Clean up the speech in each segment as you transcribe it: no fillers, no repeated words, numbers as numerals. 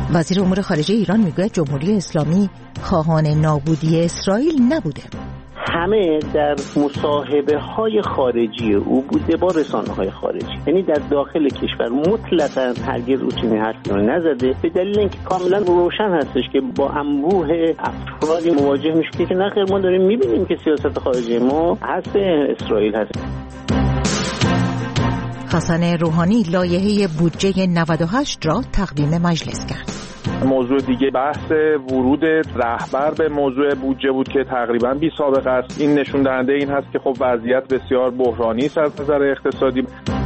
وزیر امور خارجه ایران میگوید جمهوری اسلامی خواهان نابودی اسرائیل نبوده. همه در مصاحبه‌های خارجی او بوده با رسانه‌های خارجی، یعنی در داخل کشور مطلقاً هرگز او چنین حرفی رو نزده، به دلیل اینکه کاملا روشن هستش که با انبوه افرادی مواجه میشه که نه خیر ما داریم می‌بینیم که سیاست خارجی ما حذف اسرائیل هست. حسن روحانی لایحه بودجه 98 را تقدیم مجلس کرد. موضوع دیگه بحث ورود رهبر به موضوع بودجه بود که تقریبا بی سابقه است. این نشون دهنده این هست که خب وضعیت بسیار بحرانی است از نظر اقتصادی.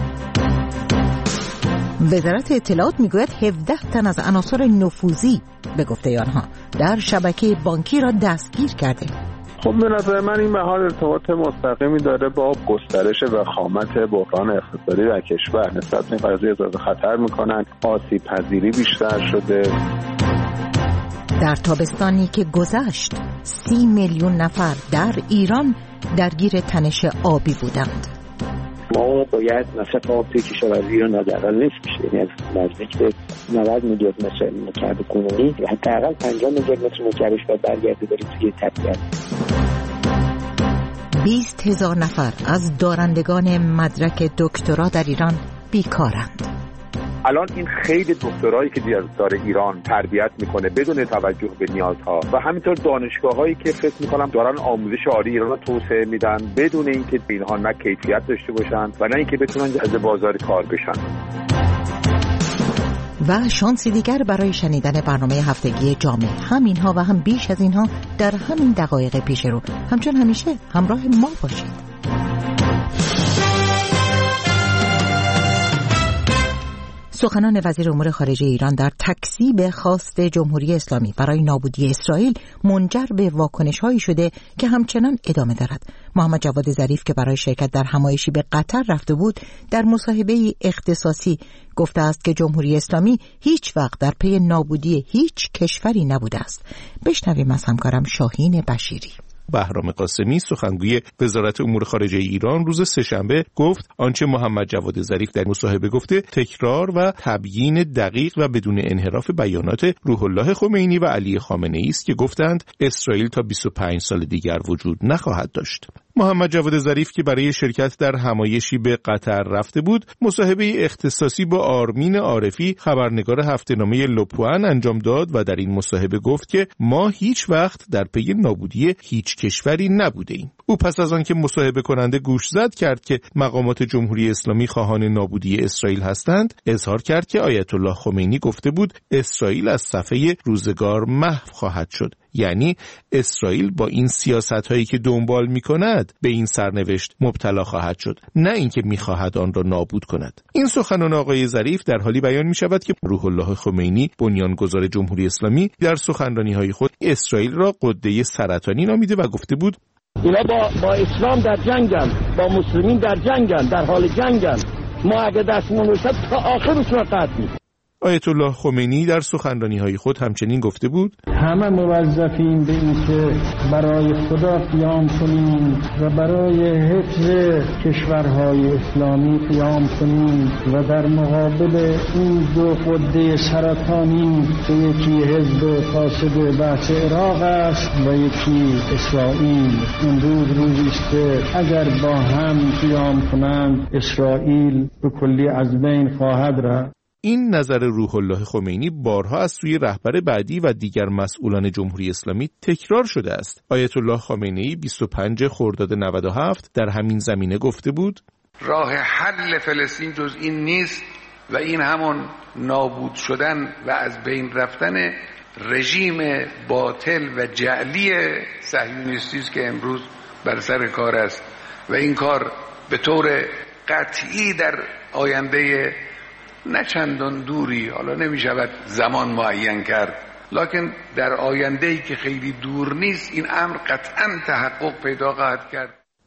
وزارت اطلاعات میگوید 17 تن از عناصر نفوذی به گفته آنها در شبکه بانکی را دستگیر کرده. خب به نظر من این بحال ارتباط مستقیمی داره با گسترش وخامت بحران اقتصادی در کشور. نسبت به این قضیه احساس خطر میکنن، آسیب پذیری بیشتر شده. در تابستانی که گذشت 30 میلیون نفر در ایران درگیر تنش آبی بودند. ما باید مصرف آب توی کشاورزی رو حداقل نصف بشه، یعنی از نزدیک به 90 میلیارد متر مکعب کنونی حداقل 50 میلیارد متر مکعبش باید برگرده بریم توی طبیعت. 20,000 نفر از دارندگان مدرک دکترا در ایران بیکارند. الان این خیلی دکترایی که داره ایران تربیت میکنه بدون توجه به نیازها و همینطور دانشگاهایی که فکر میکنم دارن آموزش عالی ایران رو توسعه میدن بدون اینکه اینها نه کیفیت داشته باشن و نه اینکه بتونن جذب بازار کار بشن. و شانسی دیگر برای شنیدن برنامه هفتگی جامع، هم اینها و هم بیش از اینها در همین دقایق پیش رو. همچون همیشه همراه ما باشید. سخنان وزیر امور خارجه ایران در تکذیب خواست جمهوری اسلامی برای نابودی اسرائیل منجر به واکنش‌هایی شده که همچنان ادامه دارد. محمد جواد ظریف که برای شرکت در همایشی به قطر رفته بود، در مصاحبه اختصاصی گفته است که جمهوری اسلامی هیچ وقت در پی نابودی هیچ کشوری نبوده است. بشنویم از همکارم شاهین بشیری. بهرام قاسمی سخنگوی وزارت امور خارجه ایران روز سه‌شنبه گفت آنچه محمد جواد ظریف در مصاحبه گفته تکرار و تبیین دقیق و بدون انحراف بیانات روح الله خمینی و علی خامنه‌ای است که گفتند اسرائیل تا 25 سال دیگر وجود نخواهد داشت. محمد جواد ظریف که برای شرکت در همایشی به قطر رفته بود، مصاحبه اختصاصی با آرمین عارفی خبرنگار هفته‌نامه لوپوان انجام داد و در این مصاحبه گفت که ما هیچ وقت در پی نابودی هیچ کشوری نبوده ایم. او پس از آن که مصاحبه کننده گوش زد کرد که مقامات جمهوری اسلامی خواهان نابودی اسرائیل هستند، اظهار کرد که آیت الله خمینی گفته بود اسرائیل از صفحه روزگار محو خواهد شد. یعنی اسرائیل با این سیاست‌هایی که دنبال می‌کند به این سرنوشت مبتلا خواهد شد، نه اینکه می‌خواهد آن را نابود کند. این سخنان آقای ظریف در حالی بیان می‌شود که روح الله خمینی بنیانگذار جمهوری اسلامی در سخنرانی‌های خود اسرائیل را غده سرطانی نامیده و گفته بود اینا با اسلام در جنگن، با مسلمین در جنگن، در حال جنگن. ما اگه دستمون رو شد تا آخرشون رو قطع می‌کنیم. آیت الله خمینی در سخنرانی‌های خود همچنین گفته بود همه موظفیم به اینکه برای خدا قیام کنیم و برای حفظ کشورهای اسلامی قیام کنیم و در مقابل این دو غده سرطانی که یکی حزب فاسد بحث عراق است و یکی اسرائیل. امروز روزی است که اگر با هم قیام کنند اسرائیل به کلی از بین خواهد رفت. این نظر روح الله خمینی بارها از سوی رهبر بعدی و دیگر مسئولان جمهوری اسلامی تکرار شده است. آیت الله خامنه‌ای 25 خرداد 97 در همین زمینه گفته بود راه حل فلسطین جز این نیست و این همون نابود شدن و از بین رفتن رژیم باطل و جعلی صهیونیستی است که امروز بر سر کار است و این کار به طور قطعی در آینده نه چندان دوری، حالا نمی شود زمان معین کرد، لکن در آینده‌ای که خیلی دور نیست این امر قطعاً تحقق پیدا خواهد کرد.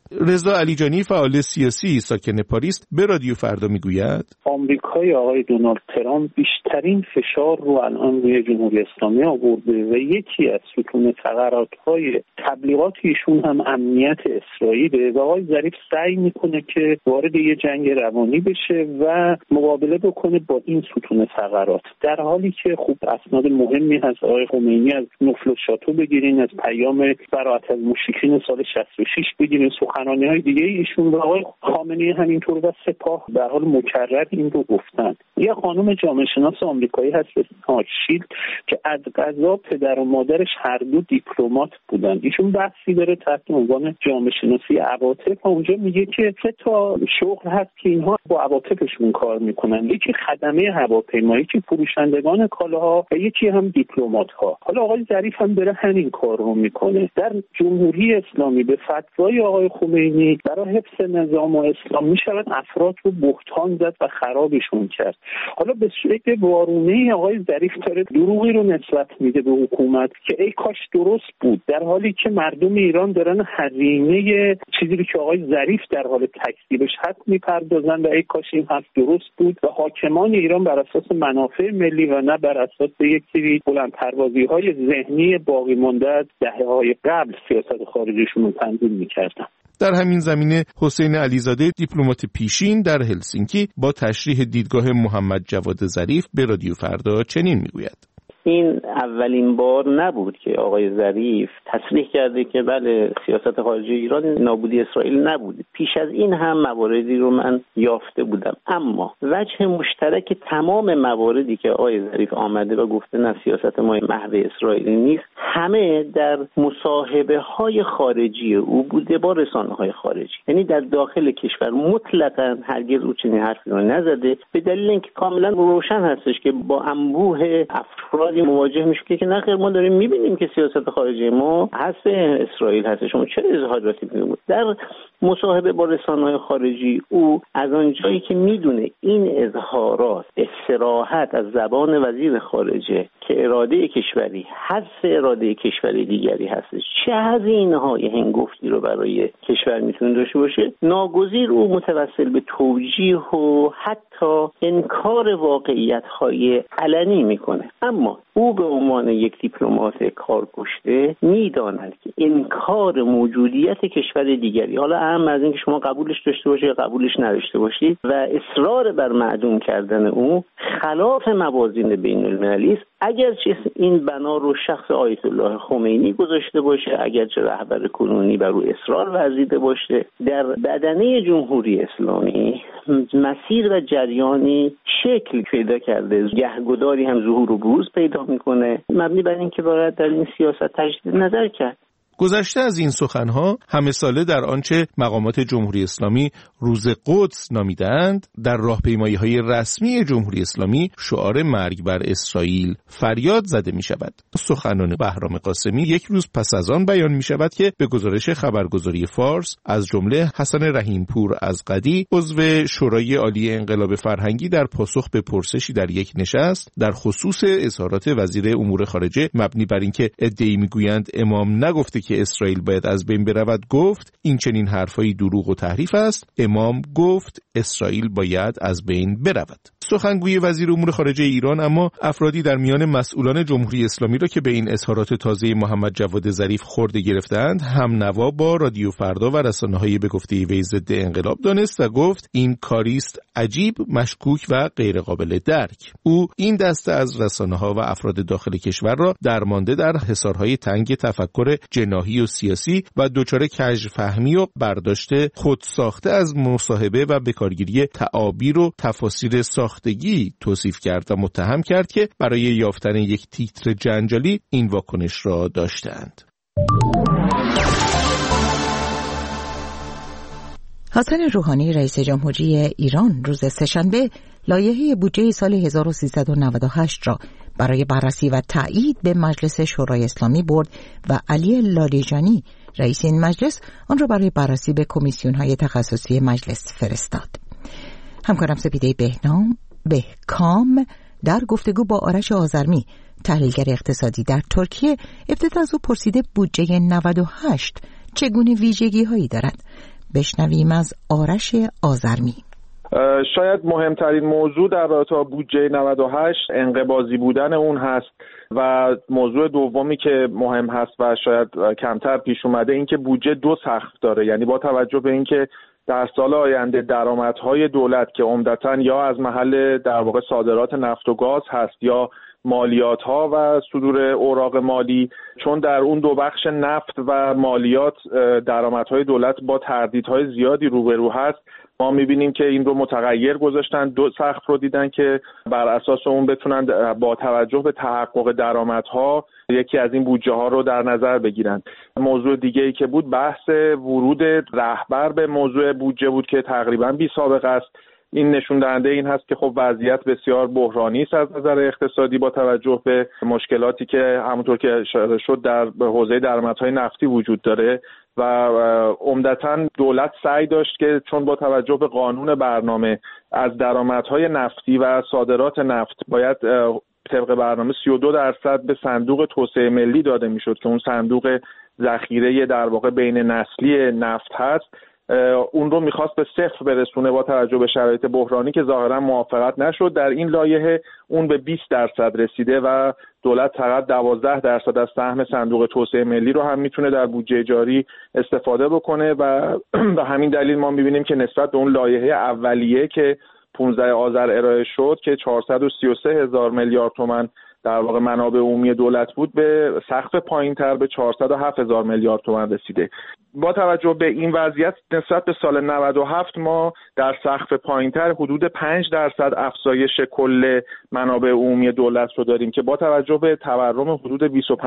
رضا علیجانی فعال سیاسی ساکن پاریس به رادیو فردا میگوید آمریکای آقای دونالد ترامپ بیشترین فشار رو الان روی جمهوری اسلامی آورده و یکی از ستون فقرات‌های تبلیغات ایشون هم امنیت اسرائیل و آقای ظریف سعی میکنه که وارد یه جنگ روانی بشه و مقابله بکنه با این ستون فقرات، در حالی که خوب اسناد مهمی هست. آقای خمینی از نفل و شاتو بگیرین، از پیام براءت از مشرکین سال 66 بگیرین، سخنرانی‌های دیگه ایشون و آقای خامنه‌ای همینطور و سپاه به حال مکرر این رو گفتن. یه خانم جامعه شناس آمریکایی هست شیلد که از قضا پدر و مادرش هر دو دیپلمات بودن. ایشون بحثی داره تحت عنوان جامعه شناسی عواطف و اونجا میگه که 3 تا شغل هست که اینها با عواطفشون کار میکنن، یکی خدمه هواپیمایی، یکی فروشندگان کالاها و یکی هم دیپلمات ها. حالا آقای ظریف هم داره همین کار رو میکنه. در جمهوری اسلامی به فتوای آقای خمینی برای حفظ نظام و اسلام میشود افراد رو بهتان زد و خرابشون کرد. حالا به شکل وارونه آقای ظریف داره دروغی رو نسبت میده به حکومت که ای کاش درست بود، در حالی که مردم ایران دارن هزینه چیزی که آقای ظریف در حال تکذیبش هست میپردازن و ای کاش این حرف درست بود و حاکمان ایران بر اساس منافع ملی و نه بر اساس یک سری بلندپروازی‌های ذهنی باقی مانده از دهه‌های قبل سیاست خارجیشون رو تنظیم می‌کردن. در همین زمینه حسین علیزاده دیپلمات پیشین در هلسینکی با تشریح دیدگاه محمد جواد ظریف به رادیو فردا چنین میگوید: این اولین بار نبود که آقای ظریف تصریح کرده که بله سیاست خارجی ایران نابودی اسرائیل نبود. پیش از این هم مواردی رو من یافته بودم، اما وجه مشترک تمام مواردی که آقای ظریف آمده و گفته نه سیاست ما محو اسرائیلی نیست، همه در مصاحبه های خارجی او بوده با رسانه های خارجی. یعنی در داخل کشور مطلقاً هرگز او چنین حرفی رو نزده، به دلیل اینکه کاملا روشن هستش که با انبوه افراد مواجه میشه که نخیر ما داریم میبینیم که سیاست خارجی ما حذف اسرائیل هست، شما چه اظهاراتی میکنید؟ در مصاحبه با رسانه‌های خارجی او از آنجایی که میدونه این اظهارات صراحت از زبان وزیر خارجه که اراده کشوری حذف اراده کشوری دیگری هستش، چه هزینه‌های هنگفتی رو برای کشور میتونه داشته باشه، ناگزیر او متوسل به توجیه و حتی انکار واقعیت‌های علنی میکنه. اما او به عنوان یک دیپلمات کارکشته میداند که انکار موجودیت کشور دیگری، حالا اهم از این که شما قبولش داشته باشید یا قبولش نداشته باشید، و اصرار بر معدوم کردن او خلاف موازین بین‌المللی است. اگرچه این بنا رو شخص آیت الله خمینی گذاشته باشه، اگرچه رهبر کنونی بر او اصرار ورزیده باشه، در بدنه جمهوری اسلامی مسیر و جریانی شکل پیدا کرده، گهگداری هم ظهور و بروز پیدا میکنه، مبنی بر این که باید در این سیاست تجدید نظر کرد. گذشته از این سخنها همه ساله در آنچه مقامات جمهوری اسلامی روز قدس نامیدند، در راهپیمایی‌های رسمی جمهوری اسلامی شعار مرگ بر اسرائیل فریاد زده می شود. سخنان بهرام قاسمی یک روز پس از آن بیان می شود که به گزارش خبرگزاری فارس از جمله حسن رحیمپور از قدی عضو شورای عالی انقلاب فرهنگی در پاسخ به پرسشی در یک نشست در خصوص اظهارات وزیر امور خارجه مبنی بر اینکه ادعی میگویند امام نگفته که اسرائیل باید از بین برود گفت این چنین حرفایی دروغ و تحریف است، امام گفت اسرائیل باید از بین برود. سخنگوی وزیر امور خارجه ایران اما افرادی در میان مسئولان جمهوری اسلامی را که به این اظهارات تازه محمد جواد ظریف خورده گرفتند هم نوا با رادیو فردا و رسانه‌های به گفته وی ضد انقلاب دانست و گفت این کاریست عجیب، مشکوک و غیر قابل درک. او این دسته از رسانه‌ها و افراد داخل کشور را درمانده در حصارهای تنگ تفکر جناحی و سیاسی و دچار کژفهمی و برداشت خودساخته از مصاحبه و بکارگیری تعابیر و تفاسیر ساختگی توصیف کرد و متهم کرد که برای یافتن یک تیتر جنجالی این واکنش را داشتند. حسن روحانی رئیس جمهوری ایران روز سه‌شنبه لایحه بودجه سال 1398 را برای بررسی و تایید به مجلس شورای اسلامی برد و علی لاریجانی رئیس این مجلس آن را برای بررسی به کمیسیون‌های تخصصی مجلس فرستاد. همکارم سپیده بهکام در گفتگو با آرش آذرمی تحلیلگر اقتصادی در ترکیه ابتدا از او پرسیده بودجه 98 چگونه ویژگی‌هایی دارد. بشنویم از آرش آذرمی. شاید مهمترین موضوع در رابطه با بودجه 98 انقباضی بودن اون هست و موضوع دومی که مهم هست و شاید کمتر پیش اومده این که بودجه دو سقف داره. یعنی با توجه به اینکه در سال آینده درآمدهای دولت که عمدتاً یا از محل در واقع صادرات نفت و گاز هست یا مالیات ها و صدور اوراق مالی، چون در اون دو بخش نفت و مالیات درآمدهای دولت با تردیدهای زیادی روبرو هست، ما می‌بینیم که این رو متغیر گذاشتن، دو سقف رو دیدن که بر اساس اون بتونن با توجه به تحقق درآمدها یکی از این بودجه ها رو در نظر بگیرن. موضوع دیگه‌ای که بود بحث ورود رهبر به موضوع بودجه بود که تقریباً بی سابقه است. این نشون دهنده این هست که خب وضعیت بسیار بحرانی است از نظر اقتصادی با توجه به مشکلاتی که همونطور که اشاره شد در حوزه درآمدهای نفتی وجود داره و عمدتاً دولت سعی داشت که چون با توجه به قانون برنامه از درآمدهای نفتی و صادرات نفت باید طبق برنامه 32% به صندوق توسعه ملی داده میشد که اون صندوق ذخیره در واقع بین نسلی نفت هست، اون رو میخواست به صفر برسونه با توجه به شرایط بحرانی که ظاهرا موافقت نشد. در این لایحه اون به 20% رسیده و دولت فقط 12% از سهم صندوق توسعه ملی رو هم میتونه در بودجه جاری استفاده بکنه و به همین دلیل ما میبینیم که نسبت به اون لایحه اولیه که 15 آذر ارائه شد که 433,000 میلیارد تومان در واقع منابع عمومی دولت بود، به سقف پایین‌تر به 407,000 میلیارد تومان رسیده. با توجه به این وضعیت نسبت به سال 97 ما در سقف پایین‌تر حدود 5% افزایش کل منابع عمومی دولت رو داریم که با توجه به تورم حدود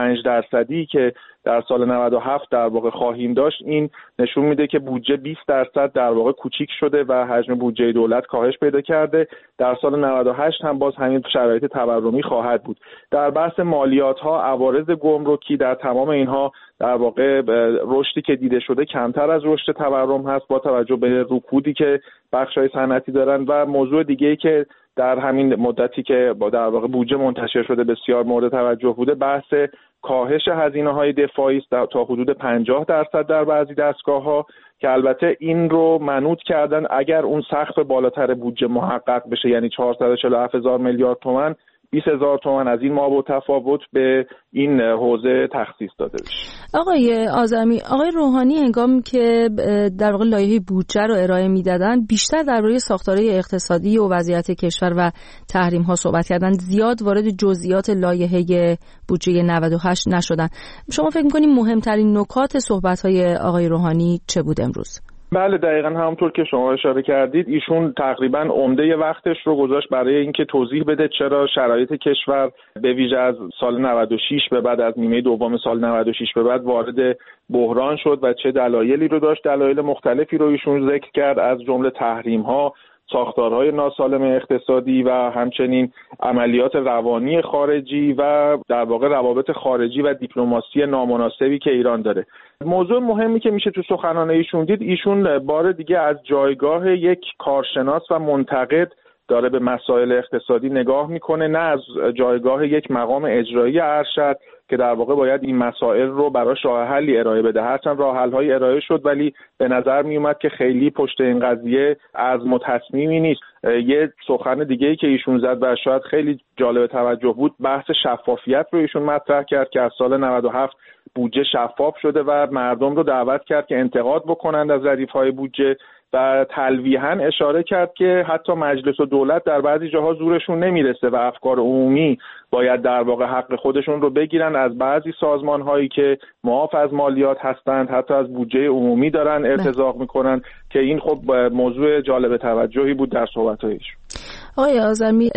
25% که در سال 97 در واقع خواهیم داشت، این نشون میده که بودجه 20% در واقع کوچیک شده و حجم بودجه دولت کاهش پیدا کرده. در سال 98 هم باز همین شرایط تورمی خواهد بود. در بحث مالیات ها، عوارض گمرکی، در تمام اینها در واقع رشدی که دیده شده کمتر از رشد تورم هست با توجه به رکودی که بخش‌های صنعتی دارن. و موضوع دیگه‌ای که در همین مدتی که با در واقع بودجه منتشر شده بسیار مورد توجه بوده بحث کاهش هزینه‌های دفاعی است تا حدود 50% در بعضی دستگاه‌ها که البته این رو منوط کردن اگر اون سقف بالاتر بودجه محقق بشه، یعنی 447,000 میلیارد تومان، 20,000 تومان از این ما با تفاوت به این حوزه تخصیص داده بشه. آقای آذرمی، آقای روحانی هنگامی که در واقع لایحه بودجه رو ارائه میدادن بیشتر درباره ساختارهای اقتصادی و وضعیت کشور و تحریم ها صحبت کردن، زیاد وارد جزئیات لایحه بودجه 98 نشدن. شما فکر می‌کنید مهمترین نکات صحبت‌های آقای روحانی چه بود امروز؟ بله دقیقاً همونطور که شما اشاره کردید، ایشون تقریباً عمده وقتش رو گذاشت برای اینکه توضیح بده چرا شرایط کشور به ویژه از سال 96 به بعد، از نیمه دوم سال 96 به بعد وارد بحران شد و چه دلایلی رو داشت. دلایل مختلفی رو ایشون ذکر کرد، از جمله تحریم‌ها، ساختارهای ناسالم اقتصادی و همچنین عملیات روانی خارجی و در واقع روابط خارجی و دیپلماسی نامناسبی که ایران داره. موضوع مهمی که میشه تو سخنان ایشون دید، ایشون بار دیگه از جایگاه یک کارشناس و منتقد داره به مسائل اقتصادی نگاه میکنه، نه از جایگاه یک مقام اجرایی ارشد که در واقع باید این مسائل رو برای راه حلی ارائه بده. هرچند راه حل‌های ارائه شد ولی به نظر می اومد که خیلی پشت این قضیه عزم و تصمیمی نیست. یه سخن دیگه‌ای که ایشون زد و شاید خیلی جالب توجه بود، بحث شفافیت رو ایشون مطرح کرد که از سال 97 بودجه شفاف شده و مردم رو دعوت کرد که انتقاد بکنند از ظریف‌های بودجه و تلویحاً اشاره کرد که حتی مجلس و دولت در بعضی جاها زورشون نمیرسه و افکار عمومی باید در واقع حق خودشون رو بگیرن از بعضی سازمان‌هایی که معاف از مالیات هستند، حتی از بودجه عمومی دارن ارتزاق میکنن که این خب موضوع جالب توجهی بود در صحبت‌هایش. آقای آذرمی،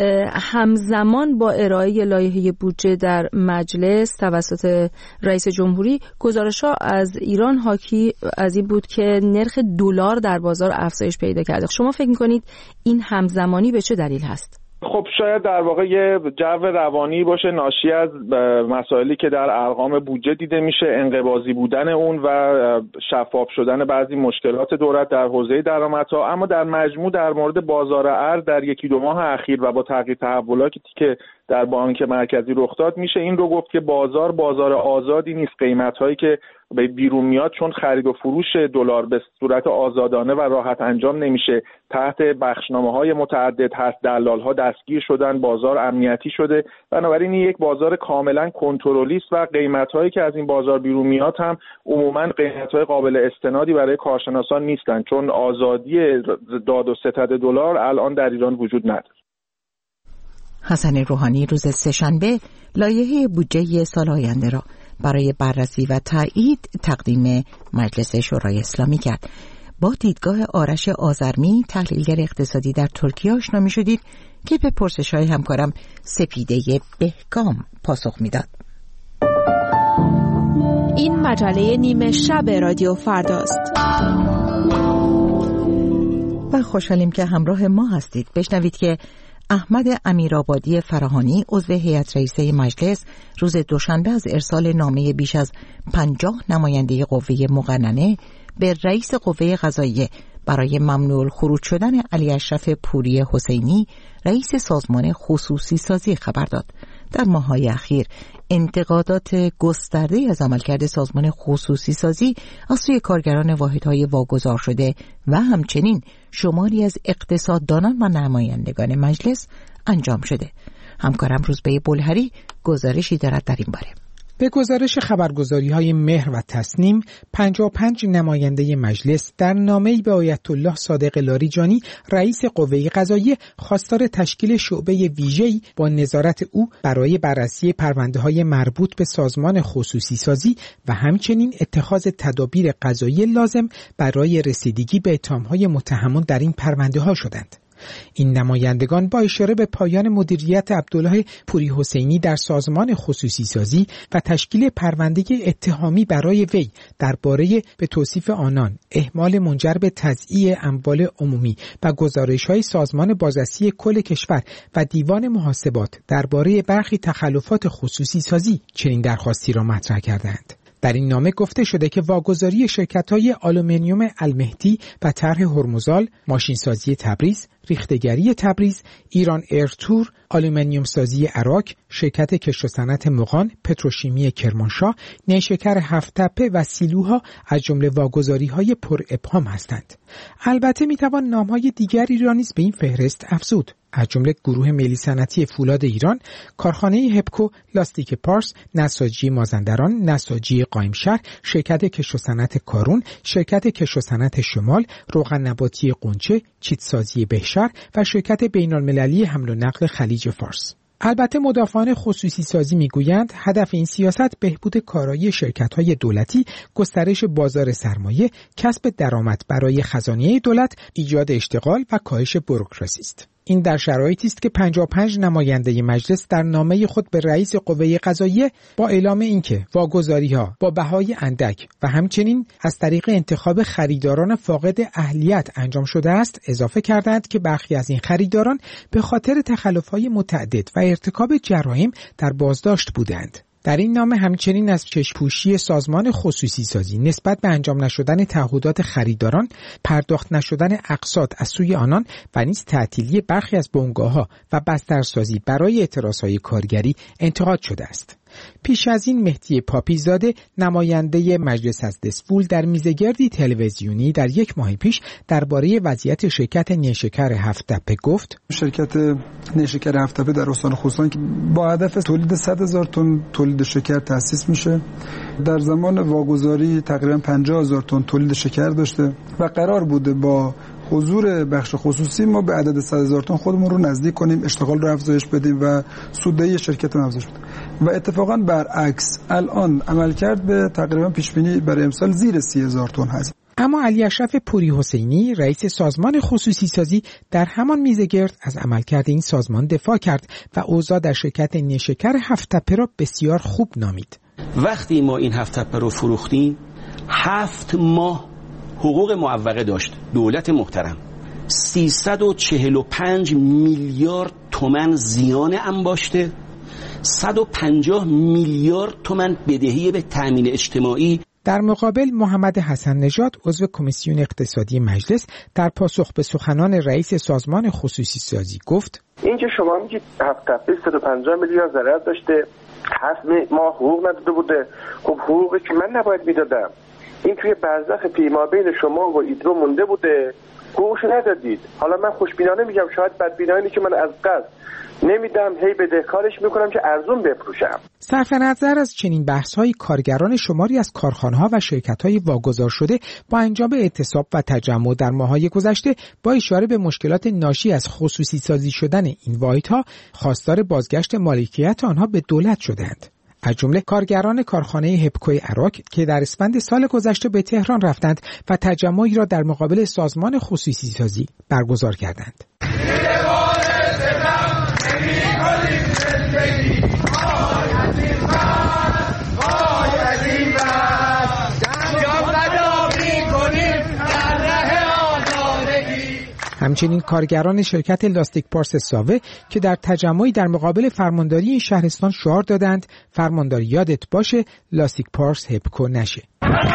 همزمان با ارائه لایحه بودجه در مجلس توسط رئیس جمهوری، گزارش‌ها از ایران حاکی از این بود که نرخ دلار در بازار افزایش پیدا کرده. شما فکر می‌کنید این همزمانی به چه دلیل هست؟ خب شاید در واقع یه جو روانی باشه ناشی از مسائلی که در ارقام بودجه دیده میشه، انقباضی بودن اون و شفاف شدن بعضی مشکلات دولت در حوزه درآمدها. اما در مجموع در مورد بازار ارز در یکی دو ماه اخیر و با تغییر تحولاتی که در بانک مرکزی رخ داد، میشه این رو گفت که بازار آزادی نیست. قیمت‌هایی که به بیرون میاد، چون خرید و فروش دلار به صورت آزادانه و راحت انجام نمیشه، تحت بخشنامه‌های متعدد هست، دلال‌ها دستگیر شدن، بازار امنیتی شده. بنابراین یک بازار کاملا کنترلی است و قیمت‌هایی که از این بازار بیرون میاد هم عموما قیمت‌های قابل استنادی برای کارشناسان نیستن، چون آزادی داد و ستد دلار الان در ایران وجود نداره. حسن روحانی روز سه‌شنبه لایحه بودجه سال آینده را برای بررسی و تایید تقدیم مجلس شورای اسلامی کرد. با دیدگاه آرش آذرمی، تحلیلگر اقتصادی در ترکیه آشنا می‌شدید که به پرسش‌های همکارم سپیده بهگام پاسخ میداد. این مجله نیمه شب رادیو فرداست. و خوشحالیم که همراه ما هستید. بشنوید که احمد امیرآبادی فراهانی عضو هیئت رئیسه مجلس روز دوشنبه از ارسال نامه بیش از 50 نماینده قوه مقننه به رئیس قوه قضاییه برای ممنوع الخروج شدن علی اشرف پوری حسینی رئیس سازمان خصوصی سازی خبر داد. در ماه‌های اخیر انتقادات گسترده از عملکرد سازمان خصوصی سازی از سوی کارگران واحدهای واگذار شده و همچنین شماری از اقتصاددانان و نمایندگان مجلس انجام شده. همکارم روزبه بلهری گزارشی دارد در این باره. به گزارش خبرگزاری‌های مهر و تسنیم، 55 نماینده مجلس در نامه‌ای به آیت الله صادق لاریجانی رئیس قوه قضاییه خواستار تشکیل شعبه ویژه‌ای با نظارت او برای بررسی پرونده‌های مربوط به سازمان خصوصی سازی و همچنین اتخاذ تدابیر قضایی لازم برای رسیدگی به اتهام‌های متهمان در این پرونده‌ها شدند. این نمایندگان با اشاره به پایان مدیریت عبدالله پوری حسینی در سازمان خصوصی سازی و تشکیل پرونده اتهامی برای وی درباره به توصیف آنان اهمال منجر به تضییع اموال عمومی و گزارش‌های سازمان بازرسی کل کشور و دیوان محاسبات درباره برخی تخلفات خصوصی سازی چنین درخواستی را مطرح کردند. در این نامه گفته شده که واگذاری شرکت‌های آلومینیوم المهدی و طرح هرمزال، ماشینسازی تبریز، ریختگری تبریز، ایران ایرتور، آلومینیوم سازی عراق، شرکت کشت و صنعت مغان، پتروشیمی کرمانشاه، نیشکر هفت‌تپه و سیلوها از جمله واگذاری‌های پر ابهام هستند. البته می‌توان نام‌های دیگری را نیز به این فهرست افزود، از جمله گروه ملی صنعتی فولاد ایران، کارخانه هپکو، لاستیک پارس، نساجی مازندران، نساجی قائمشهر، شرکت کشت و صنعت کارون، شرکت کشت و صنعت شمال، روغن نباتی قنچه، چیتسازی بهشهر و شرکت بین‌المللی حمل و نقل خلیج فارس. البته مدافعان خصوصی سازی میگویند هدف این سیاست بهبود کارایی شرکت‌های دولتی، گسترش بازار سرمایه، کسب درآمد برای خزانه دولت، ایجاد اشتغال و کاهش بوروکراسی است. این در شرایطی است که 55 نماینده مجلس در نامه خود به رئیس قوه قضاییه با اعلام اینکه واگذاری‌ها با بهای اندک و همچنین از طریق انتخاب خریداران فاقد اهلیت انجام شده است، اضافه کردند که برخی از این خریداران به خاطر تخلف‌های متعدد و ارتکاب جرایم در بازداشت بودند. در این نامه همچنین از چشم‌پوشی سازمان خصوصی سازی نسبت به انجام نشدن تعهدات خریداران، پرداخت نشدن اقساط از سوی آنان و نیز تعطیلی برخی از بنگاه‌ها و بسترسازی برای اعتراض‌های کارگری انتقاد شده است. پیش از این مهدی پاپیزاده نماینده مجلس از دسفول در میزگردی تلویزیونی در یک ماه پیش درباره وضعیت شرکت نیشکر هفت‌تپه گفت: شرکت نیشکر هفت‌تپه در استان خوزستان که با هدف تولید 100,000 تن تولید شکر تأسیس میشه، در زمان واگذاری تقریبا 50,000 تن تولید شکر داشته و قرار بوده با حضور بخش خصوصی ما به عدد 100,000 تن خودمون رو نزدیک کنیم، اشتغال رو افزایش بدیم و سوددهی شرکت رو افزایش بدیم. و اتفاقا برعکس الان عملکرد به تقریبا پیش بینی برای امسال زیر 30,000 تن هست. اما علی اشرف پوری حسینی رئیس سازمان خصوصی سازی در همان میزگرد از عملکرد این سازمان دفاع کرد و اوضاع در شرکت نیشکر هفت‌تپه را بسیار خوب نامید. وقتی ما این هفت‌تپه رو فروختیم 7 ماه حقوق معوقه داشت. دولت محترم 345 میلیارد تومان زیان انباشته، 150 میلیارد تومان بدهی به تامین اجتماعی. در مقابل محمد حسن نژاد عضو کمیسیون اقتصادی مجلس در پاسخ به سخنان رئیس سازمان خصوصی سازی گفت: این که شما میگید هفت‌تپه 150 میلیارد ضرر داشته، 7 ماه حقوق نداده بوده. خب حقوقی که من نباید میدادم، این توی برزخ پیما بین شما و ایدرو مونده بوده، حقوقشو ندادید. حالا من خوشبینانه میگم، شاید بدبینانه که من از قصد نمیدم، هی بدهکارش میکنم که ارزون بفروشم. صرف نظر از چنین بحث‌های، کارگران شماری از کارخانه‌ها و شرکت‌های واگذار شده با انجام اعتصاب و تجمع در ماه‌های گذشته با اشاره به مشکلات ناشی از خصوصی سازی شدن این واحدها خواستار بازگشت مالکیت آنها به دولت شدند. از جمله کارگران کارخانه هپکوی عراق که در اسفند سال گذشته به تهران رفتند و تجمعی را در مقابل سازمان خصوصی سازی برگزار کردند. همچنین کارگران شرکت لاستیک پارس ساوه که در تجمعی در مقابل فرمانداری این شهرستان شعار دادند فرماندار یادت باشه لاستیک پارس هپکو نشه.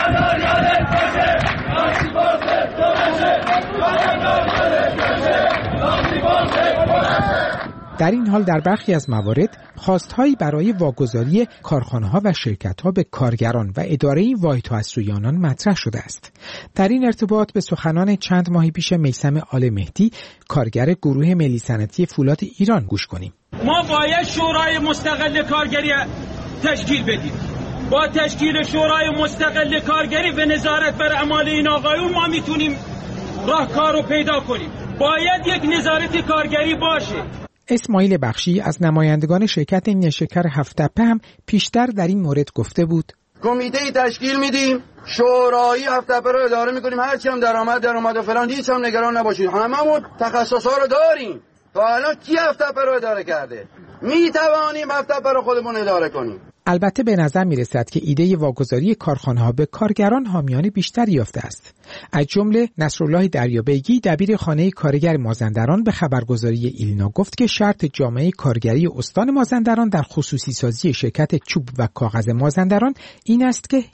در این حال در برخی از موارد خواستهایی برای واگذاری کارخانه‌ها و شرکت‌ها به کارگران و اداره این واحدها از سوی آنان مطرح شده است. در این ارتباط به سخنان چند ماه پیش میثم آل مهدی، کارگر گروه ملی صنعتی فولاد ایران گوش کنیم. ما باید شورای مستقل کارگری تشکیل بدیم. با تشکیل شورای مستقل کارگری و نظارت بر اعمال این آقایون ما میتونیم راهکار رو پیدا کنیم. باید یک نظارت کارگری باشه. اسماعیل بخشی از نمایندگان شرکت نیشکر هفت‌تپه هم پیشتر در این مورد گفته بود. کمیته‌ای تشکیل میدیم، شورایی هفت‌تپه رو اداره میکنیم، هرچی هم درآمد و فلان، هیچ هم نگران نباشید، هممون تخصصا رو داریم. تا الان کی هفت‌تپه رو اداره کرده؟ میتوانیم هفت‌تپه رو خودمون اداره کنیم. البته به نظر میرسد که ایده واگذاری کارخانه‌ها به کارگران حامیان بیشتری یافته است. از جمله نصرالله دریابیگی دبیر خانه کارگر مازندران به خبرگزاری ایلنا گفت که شرط جامعه کارگری استان مازندران در خصوصی سازی شرکت چوب و کاغذ مازندران این است که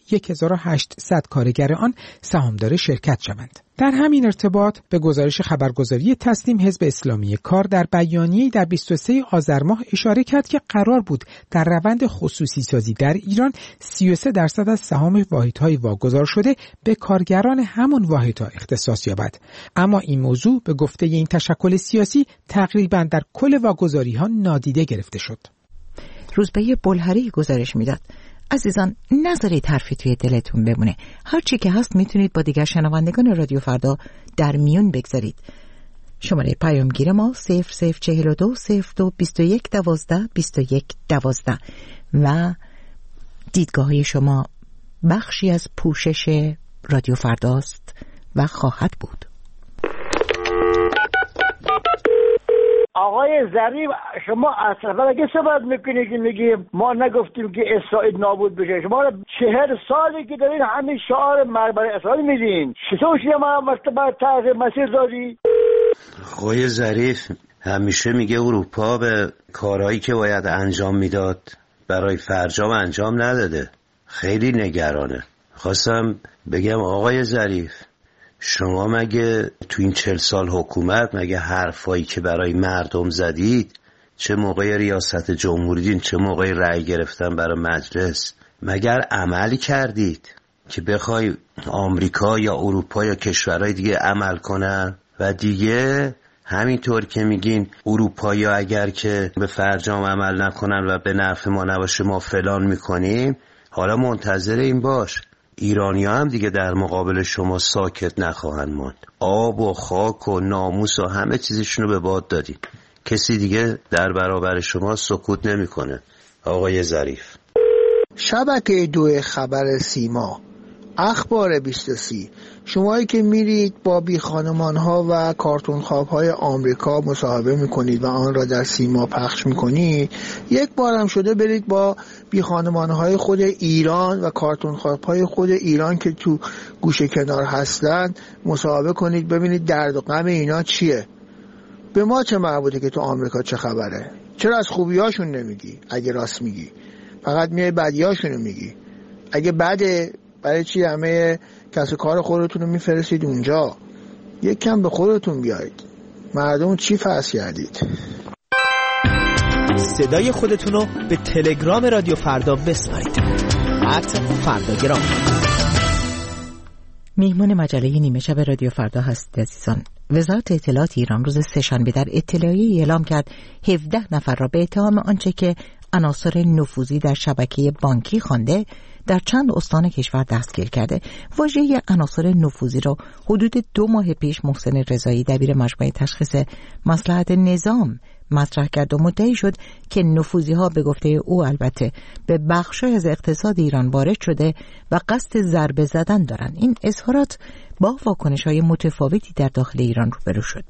1800 کارگر آن سهامدار شرکت شوند. در همین ارتباط به گزارش خبرگزاری تسنیم، حزب اسلامی کار در بیانیه‌ای در 23 آذر ماه اشاره کرد که قرار بود در روند خصوصی سازی در ایران 33% از سهام واحدهای واگذار شده به کارگران همون واحدها اختصاص یابد. اما این موضوع به گفته این تشکل سیاسی تقریباً در کل واگذاری‌ها نادیده گرفته شد. روزبه بلهری گزارش میداد. عزیزان نذارید حرفی توی دلتون بمونه. هر چی که هست میتونید با دیگر شنوندگان رادیو فردا در میون بگذارید. شماره پیامگیر ما 0042 02 21 12 21 12 و دیدگاه‌های شما بخشی از پوشش رادیو فرداست و خواهد بود. آقای ظریف، شما اصلا اگه صحبت میکنید که میگیم ما نگفتیم که اسرائیل نابود بشه، شما 40 سالی که دارین همین شعار برای اسرائیل میدین، چطور شما مرتبط تغییر مسیر دادی؟ آقای ظریف همیشه میگه اروپا به کارهایی که باید انجام میداد برای فرجام انجام نداده، خیلی نگرانه. خواستم بگم آقای ظریف، شما مگه تو این 40 سال حکومت مگه حرفایی که برای مردم زدید، چه موقع ریاست جمهوری دین، چه موقع رأی گرفتن برای مجلس، مگر عملی کردید که بخوای آمریکا یا اروپا یا کشورهای دیگه عمل کنن؟ و دیگه همینطور که میگین اروپایی اگر که به فرجام عمل نکنن و به نفع ما نباشه ما فلان میکنیم، حالا منتظر این باش ایرانی هم دیگه در مقابل شما ساکت نخواهند ماند. آب و خاک و ناموس و همه چیزشونو به باد دادین، کسی دیگه در برابر شما سکوت نمیکنه. آقای ظریف. شبکه 2 خبر سیما، اخبار 23، شمایی که میرید با بی خانمان ها و کارتون خواب های آمریکا مصاحبه میکنید و آن را در سیما پخش میکنید، یک بار هم شده برید با بی خانمان های خود ایران و کارتون خواب های خود ایران که تو گوشه کنار هستند مصاحبه کنید، ببینید درد و غم اینا چیه. به ما چه مربوطه که تو آمریکا چه خبره؟ چرا از خوبی هاشون نمیگی؟ اگه راست میگی فقط میای بدی هاشونو میگی. اگه بده برای چی همه کسب کار خودتون رو میفرستید اونجا؟ یک کم به خودتون بیایید. مردم چی فرض کردید؟ صدای خودتون رو به تلگرام رادیو فردا بسپارید. @فرداگرام. میهمان مجله نیمه شب رادیو فردا هست عزیزان. وزارت اطلاعات ایران روز سه‌شنبه در اطلاعیه‌ای اعلام کرد 17 نفر را به اتهام آنچه که عناصر نفوذی در شبکه بانکی خوانده در چند استان کشور دستگیر کرده. واژه عناصر نفوذی را حدود 2 ماه پیش محسن رضایی دبیر مجموعه تشخیص مصلحت نظام مطرح کرد و مدعی شد که نفوذی‌ها به گفته او البته به بخش‌های از اقتصاد ایران وارد شده و قصد ضربه زدن دارند. این اظهارات با واکنش‌های متفاوتی در داخل ایران روبرو شد.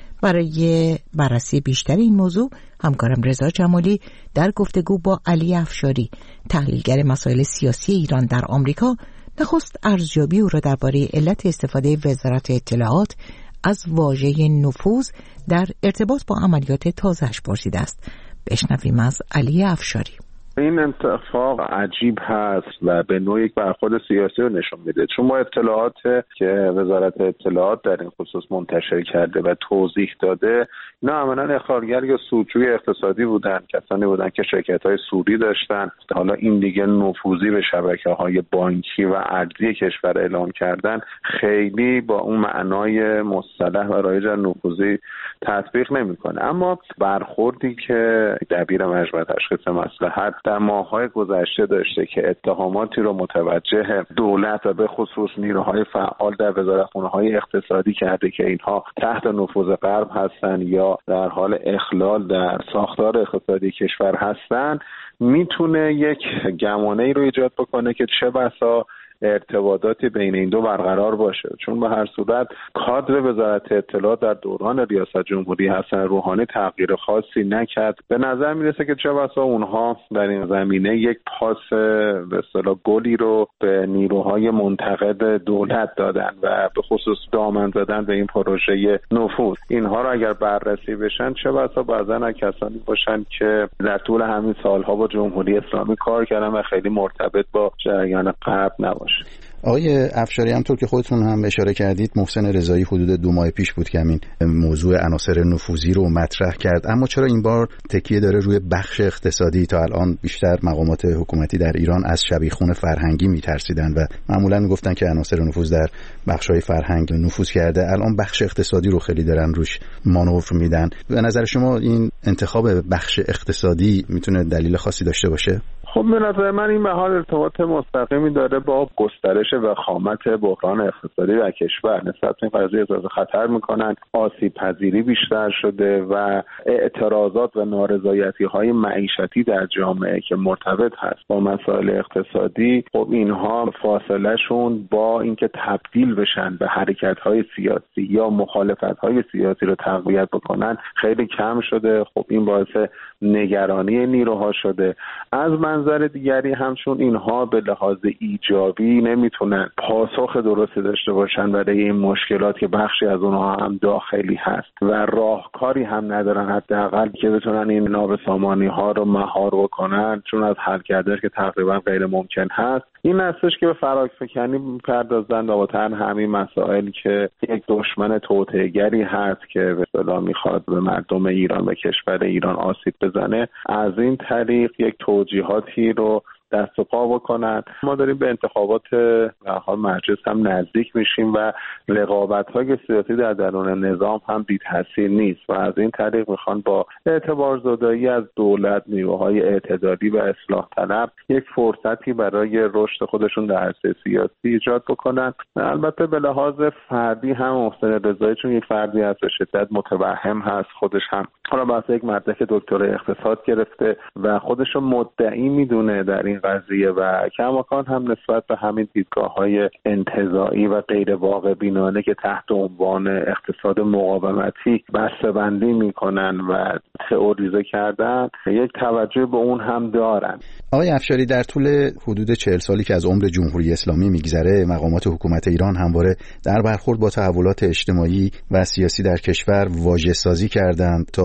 برای بررسی بیشتر این موضوع همکارم رضا جمالی در گفتگو با علی افشاری تحلیلگر مسائل سیاسی ایران در آمریکا نخست ارزیابی او را درباره علت استفاده وزارت اطلاعات از واژه نفوذ در ارتباط با عملیات تازه‌اش پرسیده است. بشنویم از علی افشاری. این اتفاق عجیب هست و به نوعی یک برخورد سیاسی رو نشون میده، چون ما اطلاعات که وزارت اطلاعات در این خصوص منتشر کرده و توضیح داده نه عملاً اخراجگر یا سودجوی اقتصادی بودن، کسانی بودن که شرکت‌های سودی داشتن. حالا این دیگه نفوذی به شبکه‌های بانکی و ارزی کشور اعلام کردن خیلی با اون معنای مصطلح و رایج نفوذی تطبیق نمی‌کنه. اما برخوردی که دبیر مجموعه تشخیص مصلحت در ماه‌های گذشته داشته که اتهاماتی رو متوجه دولت و به خصوص نیروهای فعال در وزارتخانه‌های اقتصادی کرده که اینها تحت نفوذ غرب هستند یا در حال اخلال در ساختار اقتصادی کشور هستند، میتونه یک گمانه‌ای رو ایجاد بکنه که چه بسا ارتباطاتی بین این دو برقرار باشه، چون به هر صورت کادر وزارت اطلاعات در دوران ریاست جمهوری حسن روحانی تغییر خاصی نکرد. به نظر میرسه که چه بسا اونها در این زمینه یک پاس به اصطلاح گلی رو به نیروهای منتقد دولت دادن و به خصوص دامن زدن به این پروژه نفوذ. اینها رو اگر بررسی بشن چه بسا بعضن کسانی باشن که در طول همین سالها با جمهوری اسلامی کار کردن و خیلی مرتبط با جریان غرب نباشن. آقای افشاری، همطور که خودتون هم اشاره کردید، محسن رضایی حدود 2 ماه پیش بود که همین موضوع عناصر نفوذی رو مطرح کرد. اما چرا این بار تکیه داره روی بخش اقتصادی؟ تا الان بیشتر مقامات حکومتی در ایران از شبیخون فرهنگی میترسیدن و معمولا میگفتن که عناصر نفوذ در بخش‌های فرهنگ نفوذ کرده. الان بخش اقتصادی رو خیلی دارن روش مانور میدن. به نظر شما این انتخاب بخش اقتصادی میتونه دلیل خاصی داشته باشه؟ خب به نظر من این به حال ارتباط مستقیمی داره با گسترش وخامت بحران اقتصادی در کشور. نسبت به این قضیه احساس خطر میکنن، آسیب پذیری بیشتر شده و اعتراضات و نارضایتی‌های معیشتی در جامعه که مرتبط هست با مسائل اقتصادی، خب اینها فاصلهشون با اینکه تبدیل بشن به حرکت‌های سیاسی یا مخالفت‌های سیاسی رو تقویت بکنن خیلی کم شده. خب این باعث نگرانی نیروها شده. از منظر دیگری همچون اینها به لحاظ ایجابی نمیتونن پاسخ درستی داشته باشن برای این مشکلات که بخشی از اونها هم داخلی هست و راهکاری هم ندارن حداقل که بتونن این نابسامانی ها رو مهار بکنن، چون از حل کردنش که تقریبا غیر ممکن هست. این هستش که به فراگفکنی می‌پردازن رابطه همین مسائل که یک دشمن توطئه‌گری هست که به اصطلاح میخواد به مردم ایران و کشور ایران آسیب بزنه، از این طریق یک توجیهاتی رو دست و پا بکنن. ما داریم به انتخابات در حال مجلس هم نزدیک میشیم و رقابت‌های سیاسی در درون نظام هم بی تاثیر نیست و از این طریق میخوان با اعتبار زدایی از دولت، نیروهای اعتدالی و اصلاح طلب یک فرصتی برای رشد خودشون در عرصه سیاسی ایجاد بکنن. البته به لحاظ فردی هم محسن رضایی چون یک فردی هست به شدت متوهم هست، خودش هم حالا بحث یک مدرک دکترای اقتصاد گرفته و خودش رو مدعی میدونه در این قضیه و کماکان هم نسبت به همین دیدگاه‌های انتزاعی و غیر واقع بینانه که تحت عنوان اقتصاد مقاومتی بسته‌بندی میکنن و تئوریزه کردن یک توجه به اون هم دارن. آقای افشاری، در طول حدود 40 سالی که از عمر جمهوری اسلامی میگذره، مقامات حکومت ایران همواره در برخورد با تحولات اجتماعی و سیاسی در کشور واژه‌سازی کردند تا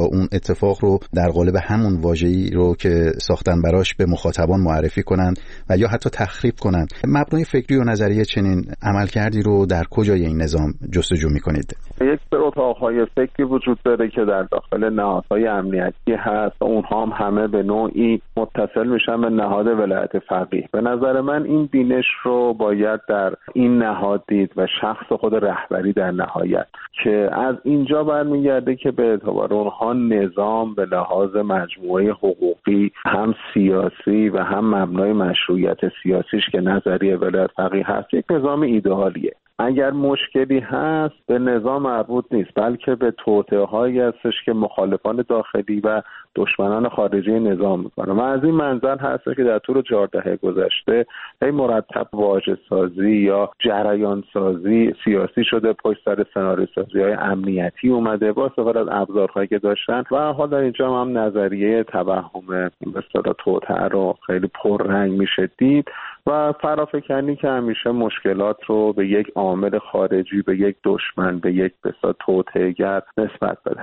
اون اتفاق رو در قالب همون واژه‌ای رو که ساختن براش به مخاطبان معرفی کنن و یا حتی تخریب کنن. مبنای فکری و نظریه چنین عملکردی رو در کجای این نظام جستجو می‌کنید؟ یک سری اتاق‌های فکری وجود داره که در داخل نهادهای امنیتی هست. اونها هم همه به نوعی متصل میشن به نهاد ولایت فقیه. به نظر من این بینش رو باید در این نهاد دید و شخص خود رهبری در نهایت، که از اینجا برمیگرده که به اعتبار اونها نظام به لحاظ مجموعه حقوقی هم سیاسی و هم مبنای مشروعیت سیاسیش که نظریه ولایت فقیه هست یک نظام ایدئالیه. اگر مشکلی هست به نظام مربوط نیست، بلکه به توطئه‌هایی هستش که مخالفان داخلی و دشمنان خارجی نظام میکنه. و از این منظر هست که در طول 4 دهه گذشته هی مرتب واژه سازی یا جریان سازی سیاسی شده، پشت سر سناریو سازی های امنیتی اومده با استفاده از ابزارهایی که داشتن و حالا اینجا هم نظریه توهم به اصطلاح توطئه رو خیلی پررنگ میشه دید و فرافکنی که همیشه مشکلات رو به یک عامل خارجی، به یک دشمن، به یک بسیار توطئه‌گر نسبت بدن.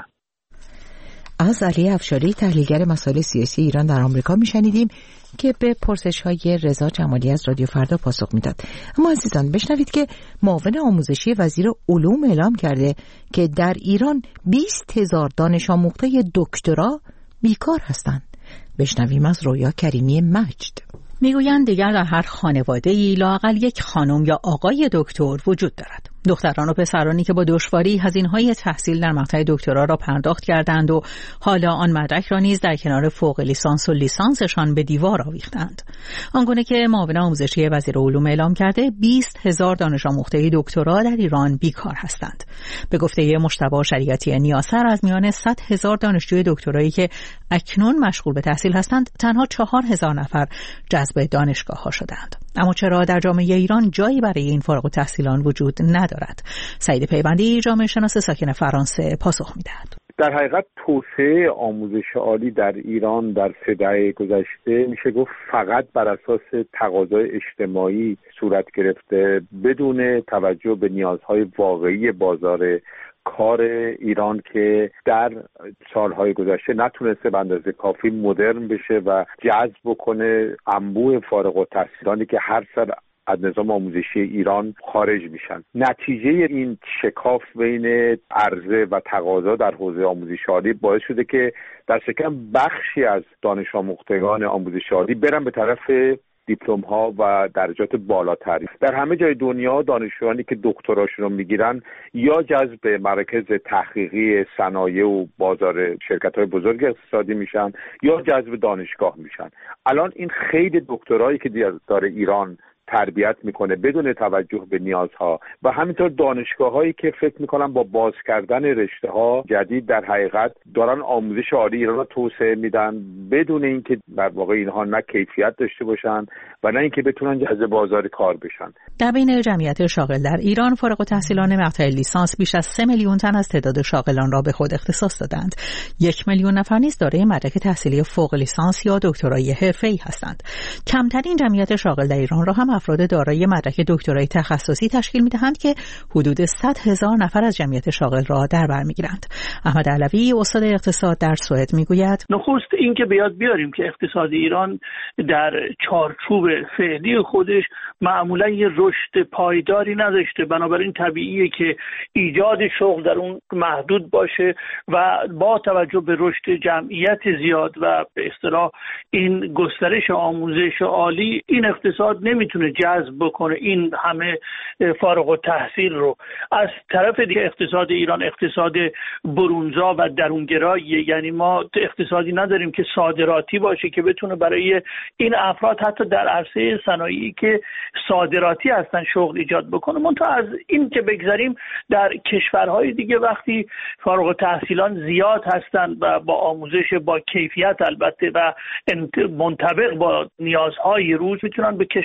از علی افشاری تحلیلگر مسائل سیاسی ایران در آمریکا میشنیدیم که به پرسش‌های رضا جمالی از رادیو فردا پاسخ میداد. اما عزیزان بشنوید که معاون آموزشی وزیر علوم اعلام کرده که در ایران 20,000 دانش آموخته دکترا بیکار هستند. بشنویم از رویا کریمی مجد. میگویند دیگر در هر خانواده‌ای لااقل یک خانم یا آقای دکتر وجود دارد. دختران و پسرانی که با دشواری هزینه‌های تحصیل در مقطع دکترا را پرداخت کردند و حالا آن مدرک را نیز در کنار فوق لیسانس و لیسانسشان به دیوار آویختند. آنگونه که معاون آموزشی وزیر علوم اعلام کرده 20,000 دانش آموخته دکترا در ایران بیکار هستند. به گفته مجتبی شریعتی نیاسر از میان 100,000 دانشجوی دکترایی که اکنون مشغول به تحصیل هستند تنها 4,000 نفر جذب دانشگاه‌ها شدند. اما چرا در جامعه ایران جایی برای این فارغ التحصیلان وجود ندارد؟ سعید پیوندی جامعه شناس ساکن فرانسه پاسخ می‌دهد. در حقیقت توسعه آموزش عالی در ایران در 3 دهه گذشته میشه گفت فقط بر اساس تقاضای اجتماعی صورت گرفته، بدون توجه به نیازهای واقعی بازار کار ایران که در سالهای گذشته نتونسته به اندازه کافی مدرن بشه و جذب بکنه انبوه فارغ التحصیلانی که هر سال از نظام آموزشی ایران خارج میشن. نتیجه این شکاف بین عرضه و تقاضا در حوزه آموزش عالی باعث شده که در شکم بخشی از دانش آموختگان آموزش عالی برن به طرف دیپلم ها و درجات بالاتری. در همه جای دنیا دانشجویانی که دکتراشون رو میگیرن یا جذب مراکز تحقیقی صنایع و بازار شرکت های بزرگ اقتصادی میشن یا جذب دانشگاه میشن. الان این خیلی دکترایی که داره ایران تربیت میکنه بدون توجه به نیازها و همینطور دانشگاه‌هایی که فکر میکنم با باز کردن رشته‌ها جدید در حقیقت دارن آموزش عالی ایران رو توسعه میدن بدون اینکه در واقع اینها نه کیفیت داشته باشن و نه اینکه بتونن جذب بازار کار بشن. در بین جمعیت شاغل در ایران فارغ التحصیلان مقطع لیسانس بیش از 3 میلیون تن از تعداد شاغلان را به خود اختصاص دادند. 1 میلیون نفر نیز دارای مدرک تحصیلی فوق لیسانس یا دکترای حرفه‌ای هستند. کمترین جمعیت شاغل در ایران را هم افراد دارای مدرک دکترای تخصصی تشکیل می‌دهند که حدود 100,000 نفر از جمعیت شاغل را در بر می‌گیرند. احمد علوی استاد اقتصاد در سوئد میگوید نخست این که بیاد بیاریم که اقتصاد ایران در چارچوب فعلی خودش معمولا یه رشد پایداری نداشته، بنابراین طبیعیه که ایجاد شغل در اون محدود باشه و با توجه به رشد جمعیت زیاد و به اصطلاح این گسترش آموزش عالی این اقتصاد نمیتونه جذب بکنه این همه فارغ التحصیل رو. از طرف دیگه اقتصاد ایران اقتصاد برونزا و درونگراییه، یعنی ما اقتصادی نداریم که صادراتی باشه که بتونه برای این افراد حتی در عرصه صنایعی که صادراتی هستن شغل ایجاد بکنه. منتها از این که بگذاریم در کشورهای دیگه وقتی فارغ التحصیلان زیاد هستن و با آموزش با کیفیت البته و منطبق با نیازهای روز میتونن به کشورهای دیگه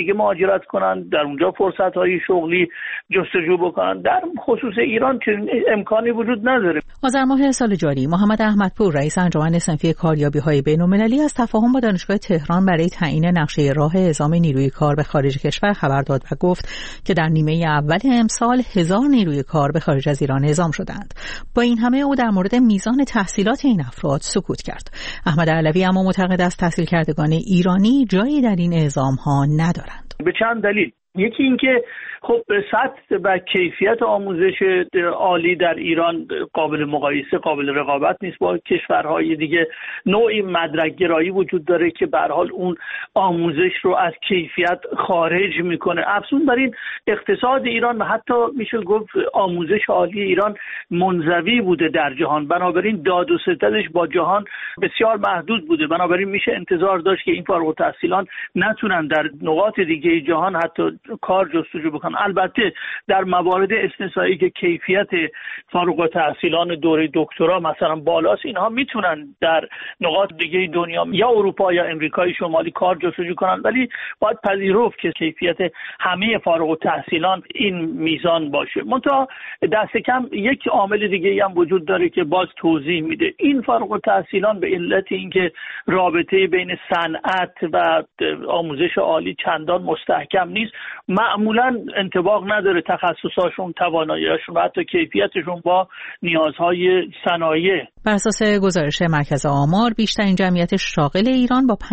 دیگه مهاجرت کنن، در اونجا فرصت‌های شغلی جستجو بکنن. در خصوص ایران چنین امکانی وجود نداره. آذر ماه سال جاری محمد احمدپور رئیس انجمن صنفی کاریابی‌های بین‌المللی از تفاهم با دانشگاه تهران برای تعیین نقشه راه اعزام نیروی کار به خارج کشور خبر داد و گفت که در نیمه اول امسال 1000 نیروی کار به خارج از ایران اعزام شدند. با این همه او در مورد میزان تحصیلات این افراد سکوت کرد. احمد علوی اما معتقد است تحصیل کردگان ایرانی جایی در این اعزام‌ها ندارند. به چند دلیل. یکی اینکه خب سطح و کیفیت آموزش عالی در ایران قابل مقایسه، قابل رقابت نیست با کشورهای دیگه. نوعی مدرک گرایی وجود داره که به هر حال اون آموزش رو از کیفیت خارج میکنه. افزون بر این اقتصاد ایران و حتی میشه گفت آموزش عالی ایران منزوی بوده در جهان، بنابراین داد و ستدش با جهان بسیار محدود بوده. بنابراین میشه انتظار داشت که این فارغ التحصیلان نتونن در نقاط دیگه جهان حتی کار جستجو بکنن. البته در موارد استثنایی که کیفیت فارغ التحصیلان دوره دکترا مثلا بالاست، اینها میتونن در نقاط دیگه دنیا یا اروپا یا امریکای شمالی کار جستجو کنن، ولی باید پذیرفت که کیفیت همه فارغ التحصیلان این میزان باشه. منتها دست کم یک عامل دیگه هم وجود داره که باز توضیح میده. این فارغ التحصیلان به علت اینکه رابطه بین صنعت و آموزش عالی چندان مستحکم نیست، معمولا انطباق نداره تخصصاشون، توانایی‌هاشون و حتی کیفیتشون با نیازهای صنایع. بر اساس گزارش مرکز آمار بیشترین جمعیت شاغل ایران با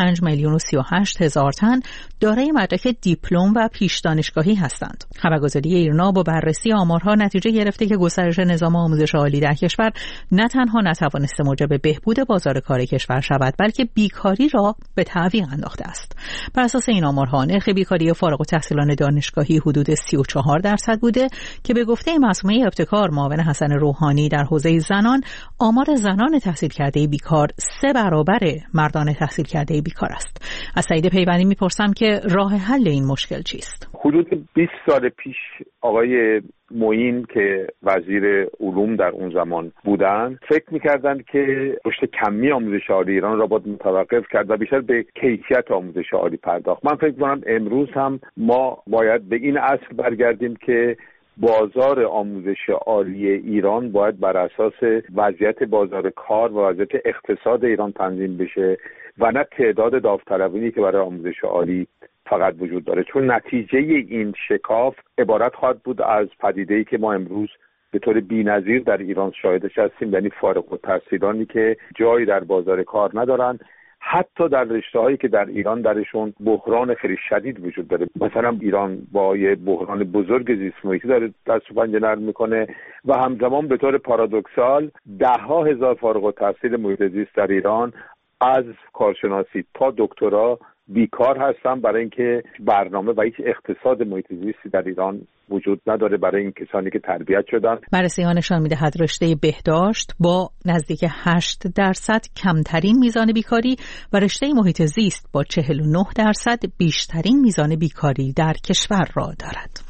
5,038,000 تن دارای مدرک دیپلم و پیش دانشگاهی هستند. خبرگزاری ایرنا با بررسی آمارها نتیجه گرفته که گسترش نظام آموزش عالی در کشور نه تنها نتوانسته موجب بهبود بازار کار کشور شود، بلکه بیکاری را به تعویق انداخته است. بر اساس این آمارها نرخ بیکاری فارغ التحصیلان دانشگاهی حدود 34% بوده که به گفته معصومه ابتکار معاون حسن روحانی در حوزه زنان، آمار زنان تحصیل کرده بیکار 3 برابر مردان تحصیل کرده بیکار است. از سعید پیوندی میپرسم که راه حل این مشکل چیست؟ حدود 20 سال پیش آقای معین که وزیر علوم در اون زمان بودن فکر می‌کردند که رشد کمی آموزش عالی ایران را باید متوقف کرد و بیشتر به کیفیت آموزش عالی پرداخت. من فکر می‌کنم امروز هم ما باید به این اصل برگردیم که بازار آموزش عالی ایران باید بر اساس وضعیت بازار کار و وضعیت اقتصاد ایران تنظیم بشه و نه تعداد داوطلبانی که برای آموزش عالی فقط وجود داره، چون نتیجه این شکاف عبارت خواهد بود از پدیده‌ای که ما امروز به طور بی‌نظیر در ایران شاهدش هستیم، یعنی فارغ التحصیلانی که جایی در بازار کار ندارن، حتی در رشته‌هایی که در ایران درشون بحران خیلی شدید وجود داره. مثلا ایران با یه بحران بزرگ زیست محیطی داره دست و پنجه نرم میکنه و همزمان به طور پارادوکسال 10,000 فارغ التحصیل محیط زیست در ایران از کارشناسی تا دکترا بیکار هستن، برای اینکه برنامه و هیچ اقتصاد محیط زیستی در ایران وجود نداره برای این کسانی که تربیت شدن. بررسی‌ها نشان می‌دهد رشته بهداشت با نزدیک 8% کمترین میزان بیکاری و رشته محیط زیست با 49% بیشترین میزان بیکاری در کشور را دارد.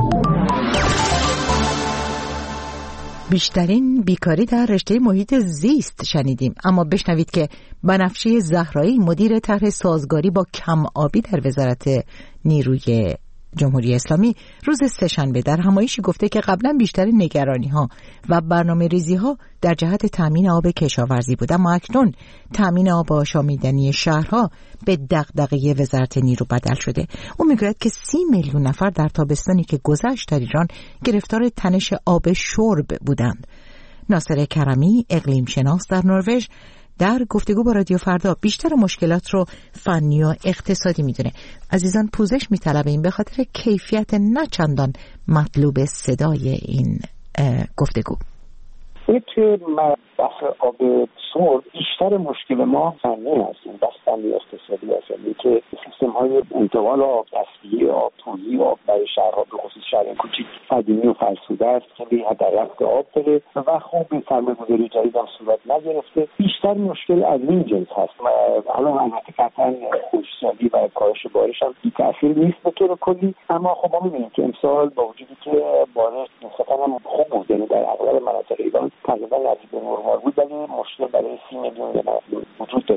بیشترین بیکاری در رشته محیط زیست شنیدیم، اما بشنوید که بنفشه زهرایی مدیر طرح سازگاری با کم آبی در وزارت نیروی جمهوری اسلامی روز سه‌شنبه در همایشی گفته که قبلا بیشترین نگرانی‌ها و برنامه‌ریزی‌ها در جهت تامین آب کشاورزی بود، اما اکنون تامین آب آشامیدنی شهرها به دغدغه وزارت نیرو بدل شده. او میگوید که 30 میلیون نفر در تابستانی که گذشت در ایران گرفتار تنش آب شرب بودند. ناصر کرمی اقلیم شناس در نروژ در گفتگو با رادیو فردا بیشتر مشکلات رو فنی و اقتصادی میدونه. عزیزان پوزش میطلبیم به خاطر کیفیت نچندان مطلوب صدای این گفتگو. توی بحث آب سرب بیشتر مشکل ما فنی هستیم، بستنی اقتصادی هستیم که سیستم های انتقال آب، تصفیه آب، توزیع آب برای شهرها به خصوص شهرهای کوچیک قدیمی و فرسوده است که به حداقل آب داره و خوب سرمایه‌گذاری جدید هم صورت نگرفته. بیشتر مشکل از این جنس هست. حالا البته قطعا خشکسالی و کاهش بارش هم بی تأثیر نیست به طور کلی، اما خب ما می‌بینیم که امسال با وجودی که بارش نسبتاً خوب بود، یعنی در اغلب مناطق ایران تقریبا نزدیک به نرمال بود، ولی مشکل برای 30 میلیون وجود داشته.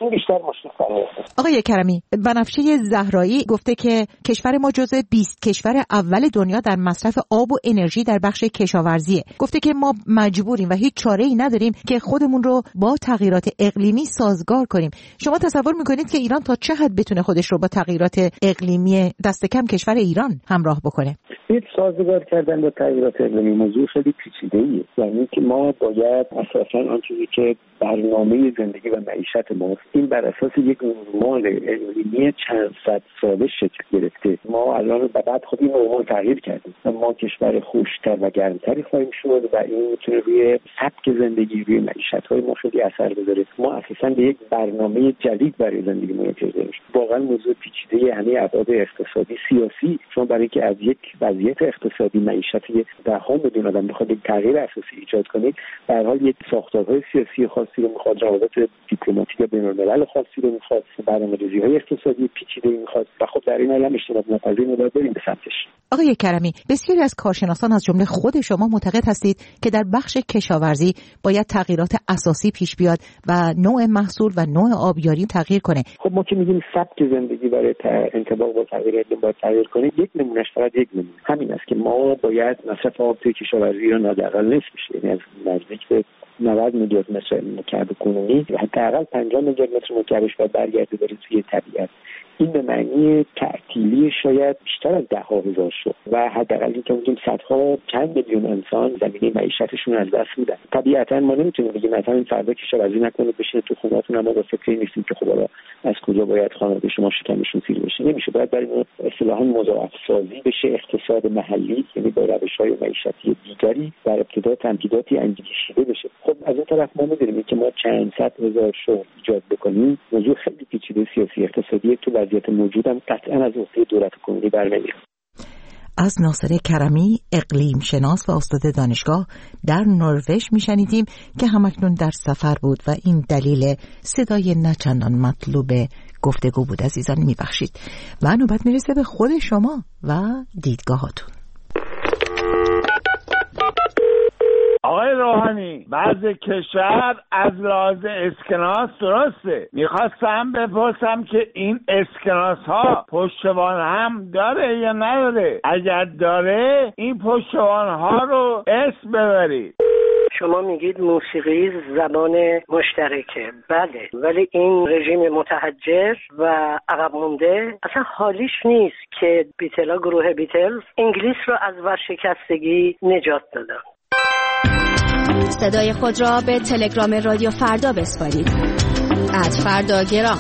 این بیشتر مشکل فنی است. آقای کرمی، بنفشه زهرایی گفته که کشور ما جزو 20 کشور اول دنیا در مصرف آب و انرژی در بخش کشاورزیه. گفته که ما مجبوریم و هیچ چاره‌ای نداریم که خودمون رو با تغییرات اقلیمی سازگار کنیم. شما تصور می‌کنید که ایران تا چه حد بتونه خودش رو با تغییرات اقلیمی دست کم کشور ایران همراه بکنه؟ این سازگار کردن با تغییرات اقلیمی موضوع خیلی پیچیده‌ایه. یعنی که ما باید اساساً آن چیزی که برنامه زندگی و معیشت ماست، این بر اساس یک نرمال اقلیمی چند صد ساله شکل گرفته. ما الان بعد خود این نرمال تغییر کردیم. ما کشور خشک‌تر و گرمتری خواهیم شد و این میتونه روی سبک زندگی، روی معیشت‌های ما خیلی اثر بذاره. ما اساساً به یک برنامه جدید برای زندگی ما احتیاج داریم. واقعاً موضوع پیچیده، همه ابعاد اقتصادی، سیاسی. شما برای اینکه از یک وضعیت اقتصادی معیشتی ده‌ها میلیون آدم بخواد یک تغییر اساسی ایجاد کنید، به هر حال یک ساختارهای سیاسی خاصی رو میخواد، روابط دیپلماتیک بین‌الملل خاصی رو میخواد، برنامه‌ریزی‌های اقتصادی پیچیده‌ای میخواد و خب در این عالم اجتناب ناپذیر نباید بریم به سمتش. آقای کرمی، بسیاری از کارشناسان از جمله خود شما معتقد هستید که در بخش کشاورزی باید تغییرات اساسی پیش بیاد و نوع محصول و نوع آبیاری تغییر کنه. خب ما که میگیم سبک زندگی برای انطباق با تغییر اقلیم باید تغییر کنه، یک نمونهش فقط یک نمونه همین است که ما باید مصرف آب توی کشاورزی رو حداقل نصف بشه، یعنی از نزدیک به 90 میلیارد متر مکعب کنونی حداقل 50 میلیارد متر مکعبش باید برگرده بره توی طبیعت. این به معنی تعطیلی شاید بیشتر از 10,000 شغل و حداقل اینکه میگیم صدها چند میلیون انسان زمینه معیشتشون از دست میدن. طبیعتا ما نمیتونیم بگیم مثلا این فردا کشاورزی نکنید بشینید تو خونه‌تون، اما با فکر نیستیم که خب حالا از کجا باید خانواده شما شکمشون سیر بشه. نمیشه، باید برای اصطلاحاً مضاعف سازی بشه اقتصاد محلی، یعنی با روش‌های معیشتی دیگری در ابتدا تمهیداتی اندیشیده بشه. خب از اون طرف ما می‌دونیم که ما چند صد هزار شغل ایجاد بکنیم، موضوع خیلی پیچیده سیاسی اقتصادی تو وضعیت موجودم قطعاً از عهده دولت کنونی برنمیاد. از ناصر کرمی، اقلیم شناس و استاد دانشگاه در نروژ میشنیدیم که همکنون در سفر بود و این دلیل صدای نچندان مطلوب گفتگو بود. عزیزان میبخشید و نوبت میرسه به خود شما و دیدگاهاتون. آقای روحانی، بعض کشور از لحاظ اسکناس درسته. میخواستم بپرسم که این اسکناس ها پشتوان هم داره یا نداره؟ اگر داره این پشتوان ها رو اسم ببرید. شما میگید موسیقی زبان مشترکه، بله، ولی این رژیم متحجر و عقب مونده اصلا حالیش نیست که بیتلا، گروه بیتلز انگلیس رو از ورشکستگی نجات دادن. صدای خود را به تلگرام رادیو فردا بسپارید. @فرداگرام.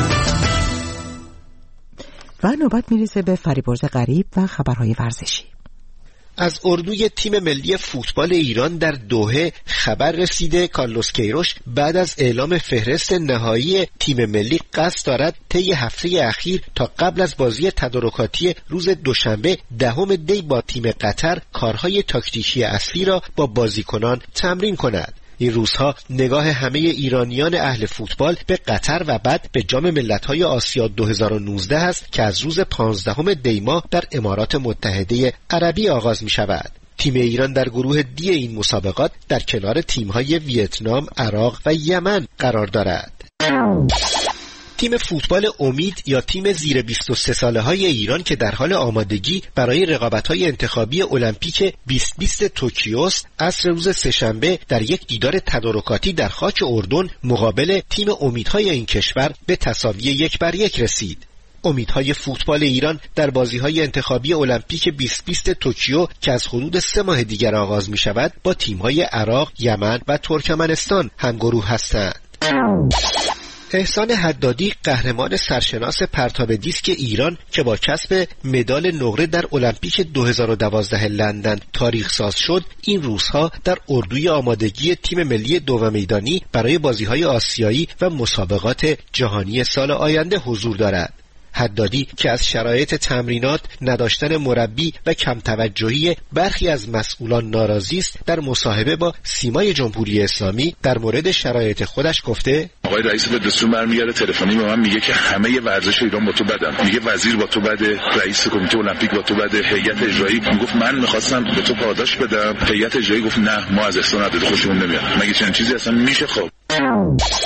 و نوبت میرسه به فریبرز غریب و خبرهای ورزشی. از اردوی تیم ملی فوتبال ایران در دوحه خبر رسیده کارلوس کیروش بعد از اعلام فهرست نهایی تیم ملی قصد دارد طی هفته اخیر تا قبل از بازی تدارکاتی روز دوشنبه 10 دی با تیم قطر کارهای تاکتیکی اصلی را با بازیکنان تمرین کند. این روزها نگاه همه ایرانیان اهل فوتبال به قطر و بعد به جام ملت‌های آسیا 2019 است که از روز 15 دی ماه در امارات متحده عربی آغاز می شود. تیم ایران در گروه دی این مسابقات در کنار تیم‌های ویتنام، عراق و یمن قرار دارد. تیم فوتبال امید یا تیم زیر 23 ساله های ایران که در حال آمادگی برای رقابت‌های انتخابی المپیک 2020 توکیوست عصر روز سه‌شنبه در یک دیدار تدارکاتی در خاک اردن مقابل تیم امیدهای این کشور به تساوی 1-1 رسید. امیدهای فوتبال ایران در بازی‌های انتخابی المپیک 2020 توکیو که از حدود 3 ماه دیگر آغاز می‌شود با تیم‌های عراق، یمن و ترکمنستان همگروه هستند. احسان حدادی قهرمان سرشناس پرتاب دیسک ایران که با کسب مدال نقره در المپیک 2012 لندن تاریخ ساز شد، این روزها در اردوی آمادگی تیم ملی دو میدانی برای بازی‌های آسیایی و مسابقات جهانی سال آینده حضور دارد. حدادی که از شرایط تمرینات، نداشتن مربی و کم توجهی برخی از مسئولان ناراضی است، در مصاحبه با سیمای جمهوری اسلامی در مورد شرایط خودش گفته: آقای رئیس فدراسیون برمیگرده تلفنی به من میگه که همه ورزش ایران با تو بدن، میگه وزیر با تو بده، رئیس کمیته المپیک با تو بده، هیئت اجرایی. میگفت من میخواستم به تو پاداش بدم، هیئت اجرایی گفت نه ما از احسان عدد خوشمون نمیاد. مگه چنین چیزی اصلا میشه؟ خب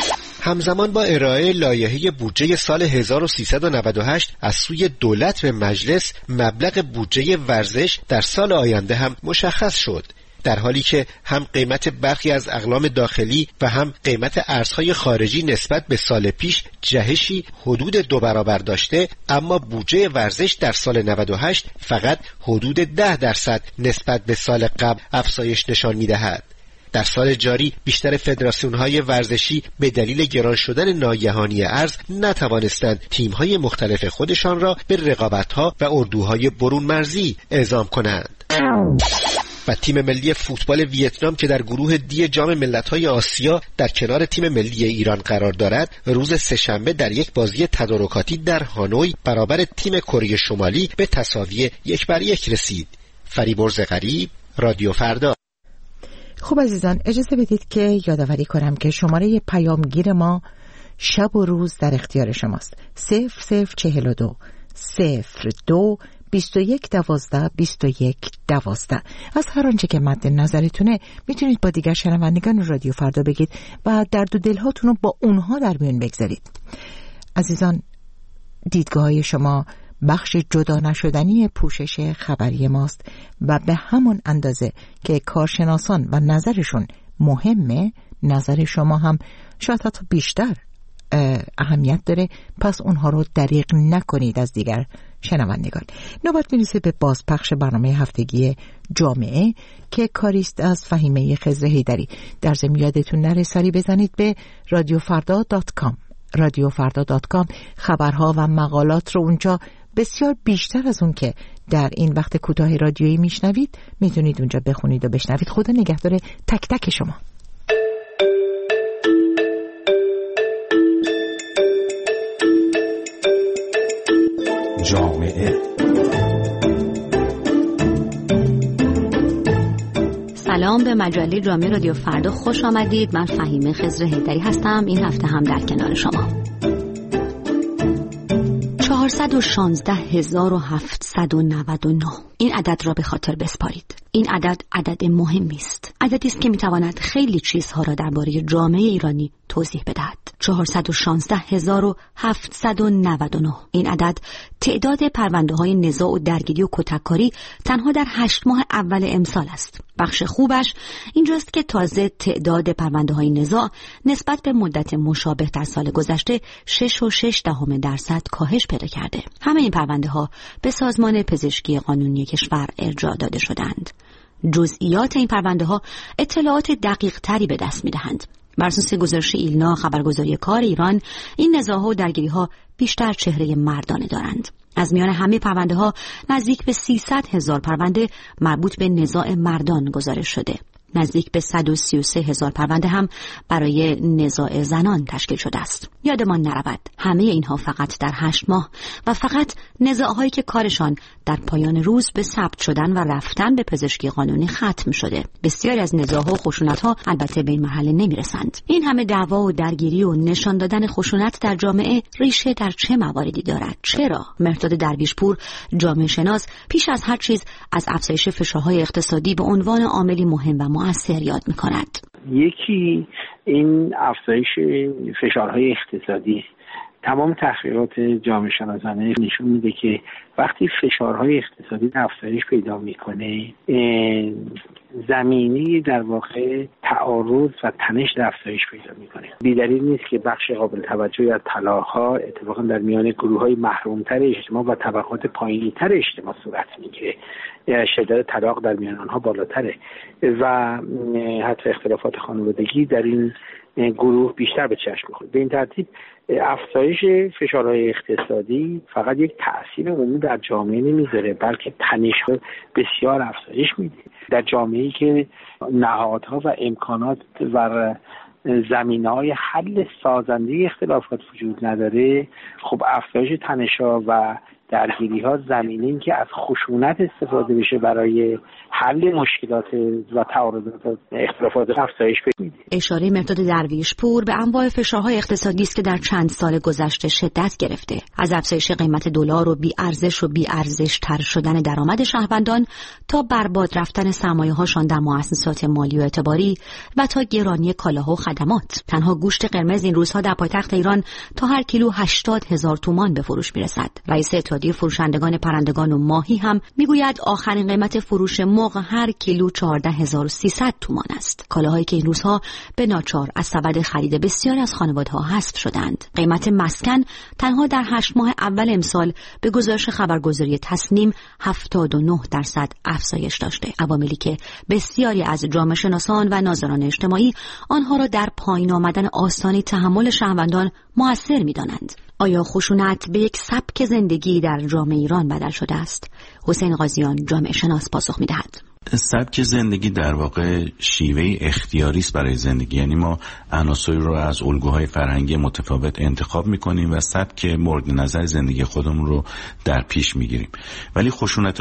همزمان با ارائه لایحه بودجه سال 1398 از سوی دولت به مجلس مبلغ بودجه ورزش در سال آینده هم مشخص شد، در حالی که هم قیمت برخی از اقلام داخلی و هم قیمت ارزهای خارجی نسبت به سال پیش جهشی حدود 2 برابر داشته، اما بودجه ورزش در سال 98 فقط حدود 10% نسبت به سال قبل افزایش نشان می‌دهد. در سال جاری بیشتر فدراسیون‌های ورزشی به دلیل گران شدن ناگهانی ارز نتوانستند تیم‌های مختلف خودشان را به رقابت‌ها و اردوهای برون مرزی اعزام کنند. و تیم ملی فوتبال ویتنام که در گروه دی جام ملت‌های آسیا در کنار تیم ملی ایران قرار دارد، روز سه‌شنبه در یک بازی تدارکاتی در هانوی برابر تیم کره شمالی به تساوی 1-1 رسید. فریبرز غریب، رادیو فردا. خب عزیزان، اجازه بدید که یادآوری کنم که شماره پیامگیر ما شب و روز در اختیار شماست. 0042 02 21 12 21 12. از هر آنچه که مد نظرتونه میتونید با دیگر شنوندگان رادیو فردا بگید و درد و دلهاتون رو با اونها در میون بگذارید. عزیزان، دیدگاه شما بخش جدا نشدنی پوشش خبری ماست و به همون اندازه که کارشناسان و نظرشون مهمه، نظر شما هم شاید حتی بیشتر اهمیت داره، پس اونها رو دریغ نکنید از دیگر شنوندگان. نوبت میرسه به بازپخش برنامه هفتگی جامعه که کاریست از فهیمه خضر حیدری. در ضمن یادتون نره سری بزنید به radiofarda.com. radiofarda.com. خبرها و مقالات رو اونجا بسیار بیشتر از اون که در این وقت کوتاه رادیویی میشنوید میتونید اونجا بخونید و بشنوید. خدا نگهدار تک تک شما. جامعه. سلام، به مجله جامعه رادیو فردا خوش آمدید. من فهیمه خضر حیدری هستم. این هفته هم در کنار شما. 416799 این عدد را به خاطر بسپارید. این عدد مهمی است. عددی است که میتواند خیلی چیزها را درباره جامعه ایرانی توضیح بدهد. 416799 این عدد تعداد پرونده‌های نزاع و درگیری و کتککاری تنها در 8 ماه اول امسال است. بخش خوبش اینجاست که تازه تعداد پرونده‌های نزاع نسبت به مدت مشابه در سال گذشته 6.6% کاهش پیدا کرده. همه این پرونده‌ها به سازمان پزشکی قانونی کشور ارجاع داده شدند. جزئیات این پرونده‌ها اطلاعات دقیق تری به دست می‌دهند. بر اساس گزارش ایلنا خبرگزاری کار ایران، این نزاع‌ها و درگیری‌ها بیشتر چهره مردانه دارند. از میان همه پرونده‌ها نزدیک به 300,000 پرونده مربوط به نزاع مردان گزارش شده. نزدیک به 133,000 پرونده هم برای نزاع زنان تشکیل شده است. یادمان نرود همه اینها فقط در 8 ماه و فقط نزاع‌هایی که کارشان در پایان روز به ثبت شدن و رفتن به پزشکی قانونی ختم شده. بسیاری از نزاع‌ها و خشونت‌ها البته به این مرحله نمی‌رسند. این همه دعوا و درگیری و نشان دادن خشونت در جامعه ریشه در چه مواردی دارد؟ چرا؟ مهرداد درویشپور، جامعه شناس، پیش از هر چیز از افزایش فشارهای اقتصادی به عنوان عاملی مهم و مؤثر یاد می‌کند. یکی این افزایش فشارهای اقتصادی. تمام تحقیقات جامعه شناسانه نشون میده که وقتی فشارهای اقتصادی افزایش پیدا میکنه، زمینی در واقع تعارض و تنش افزایش پیدا میکنه. بی‌دلیل نیست که بخش قابل توجهی از طلاق‌ها اتفاقا در میان گروه‌های محروم‌تر اجتماع و طبقات پایین‌تر اجتماع صورت میگیره. شدت طلاق در میان آنها بالاتره و حتی اختلافات خانوادگی در این گروه بیشتر به چشم می‌خوره. به این ترتیب افزایش فشارهای اقتصادی فقط یک تأثیر عمومی در جامعه نمیذاره، بلکه تنش‌ها بسیار افزایش میده. در جامعه‌ای که نهادها و امکانات و زمینه‌های حل سازنده اختلافات وجود نداره، خب افزایش تنش‌ها و درگیری‌ها زمینه این که از خشونت استفاده بشه برای حل مشکلات و تعارضات اختلافات افزایش پیدا میده. اشاره مرداد درویشپور به انواع فشارهای اقتصادی است که در چند سال گذشته شدت گرفته، از افزایش قیمت دلار و بی‌ارزش و بی‌ارزش‌تر شدن درآمد شهروندان تا برباد رفتن سرمایه‌هاشان در مؤسسات مالی و اعتباری و تا گرانی کالاها و خدمات. تنها گوشت قرمز این روزها در پایتخت ایران تا هر کیلو 80,000 تومان به فروش میرسد. رئیس اتحادیه فروشندگان پرندگان و ماهی هم میگوید آخرین قیمت فروش مرغ هر کیلو 14,300 تومان است. کالاهایی که این روزها به ناچار از سبد خرید بسیاری از خانواده‌ها حذف شدند. قیمت مسکن تنها در 8 ماه اول امسال به گزارش خبرگزاری تصنیم 79% افزایش داشته. عواملی که بسیاری از جامعه شناسان و ناظران اجتماعی آنها را در پایین آمدن آستانه تحمل شهروندان مؤثر می‌دانند. آیا خشونت به یک سبک زندگی در جامعه ایران بدل شده است؟ حسین قاضیان جامعه شناس پاسخ می‌دهد. سبک زندگی در واقع شیوه اختیاری است برای زندگی، یعنی ما عناصری رو از الگوهای فرهنگی متفاوت انتخاب می‌کنیم و سبک مورد نظر زندگی خودمون رو در پیش می‌گیریم. ولی خشونت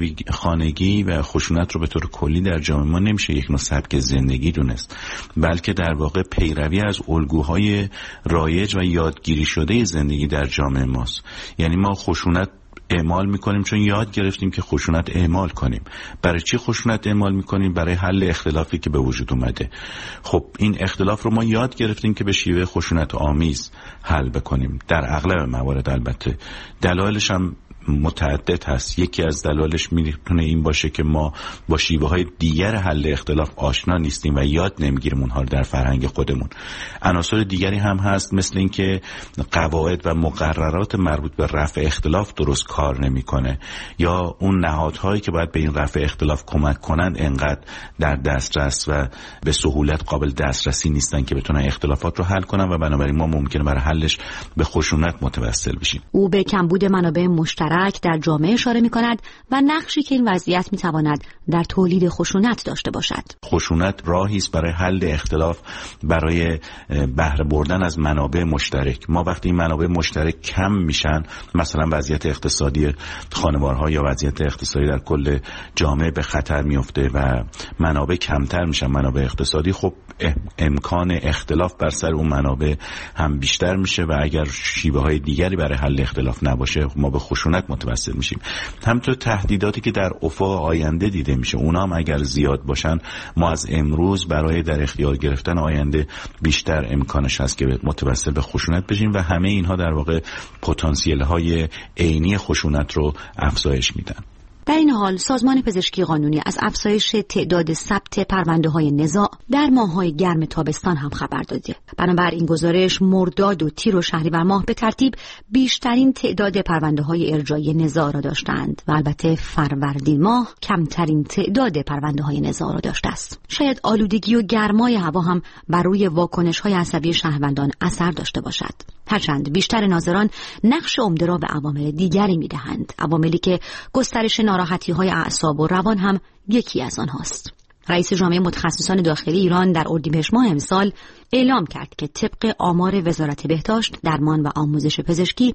خانگی و خشونت رو به طور کلی در جامعه ما نمیشه یک نوع سبک زندگی دونست، بلکه در واقع پیروی از الگوهای رایج و یادگیری شده زندگی در جامعه ماست. یعنی ما خشونت اعمال میکنیم چون یاد گرفتیم که خشونت اعمال کنیم. برای چی خشونت اعمال میکنیم؟ برای حل اختلافی که به وجود اومده. خب این اختلاف رو ما یاد گرفتیم که به شیوه خشونت آمیز حل بکنیم. در اغلب موارد البته دلایلش هم متعدد هست. یکی از دلایلش میتونه این باشه که ما با شیوه های دیگر حل اختلاف آشنا نیستیم و یاد نمیگیریم اونها رو در فرهنگ خودمون. عناصر دیگری هم هست، مثل اینکه قواعد و مقررات مربوط به رفع اختلاف درست کار نمیکنه، یا اون نهادهایی که باید به این رفع اختلاف کمک کنند انقدر در دسترس و به سهولت قابل دسترسی نیستن که بتونن اختلافات رو حل کنن و بنابراین ما ممکنه برای حلش به خشونت متوسل بشیم. او به کمبود منابع مشترک در جامعه اشاره می‌کند و نقشی که این وضعیت می‌تواند در تولید خشونت داشته باشد. خشونت راهی است برای حل اختلاف، برای بهره بردن از منابع مشترک. ما وقتی این منابع مشترک کم میشن، مثلا وضعیت اقتصادی خانوارها یا وضعیت اقتصادی در کل جامعه به خطر میفته و منابع کمتر میشن، منابع اقتصادی، خب امکان اختلاف بر سر اون منابع هم بیشتر میشه و اگر شیوه های دیگری برای حل اختلاف نباشه ما به خشونت متوسل میشیم. همینطور تهدیداتی که در افق آینده دیده میشه، اونا هم اگر زیاد باشن ما از امروز برای در اختیار گرفتن آینده بیشتر امکانش هست که متوسل به خشونت بشیم و همه اینها در واقع پتانسیل های عینی خشونت رو افزایش میدن. در این حال سازمان پزشکی قانونی از افزایش تعداد ثبت پرونده‌های نزاع در ماه‌های گرم تابستان هم خبر داده. بنابر این گزارش مرداد و تیر و شهریور ماه به ترتیب بیشترین تعداد پرونده‌های ارجاعی نزاع را داشتند و البته فروردین ماه کمترین تعداد پرونده‌های نزاع را داشته است. شاید آلودگی و گرمای هوا هم بر روی واکنش‌های عصبی شهروندان اثر داشته باشد. هرچند بیشتر ناظران نقش عمده را به عوامل دیگری می‌دهند، عواملی که گسترش ناراحتی‌های اعصاب و روان هم یکی از آنهاست. رئیس جامعه متخصصان داخلی ایران در اردیبهشت ماه امسال اعلام کرد که طبق آمار وزارت بهداشت، درمان و آموزش پزشکی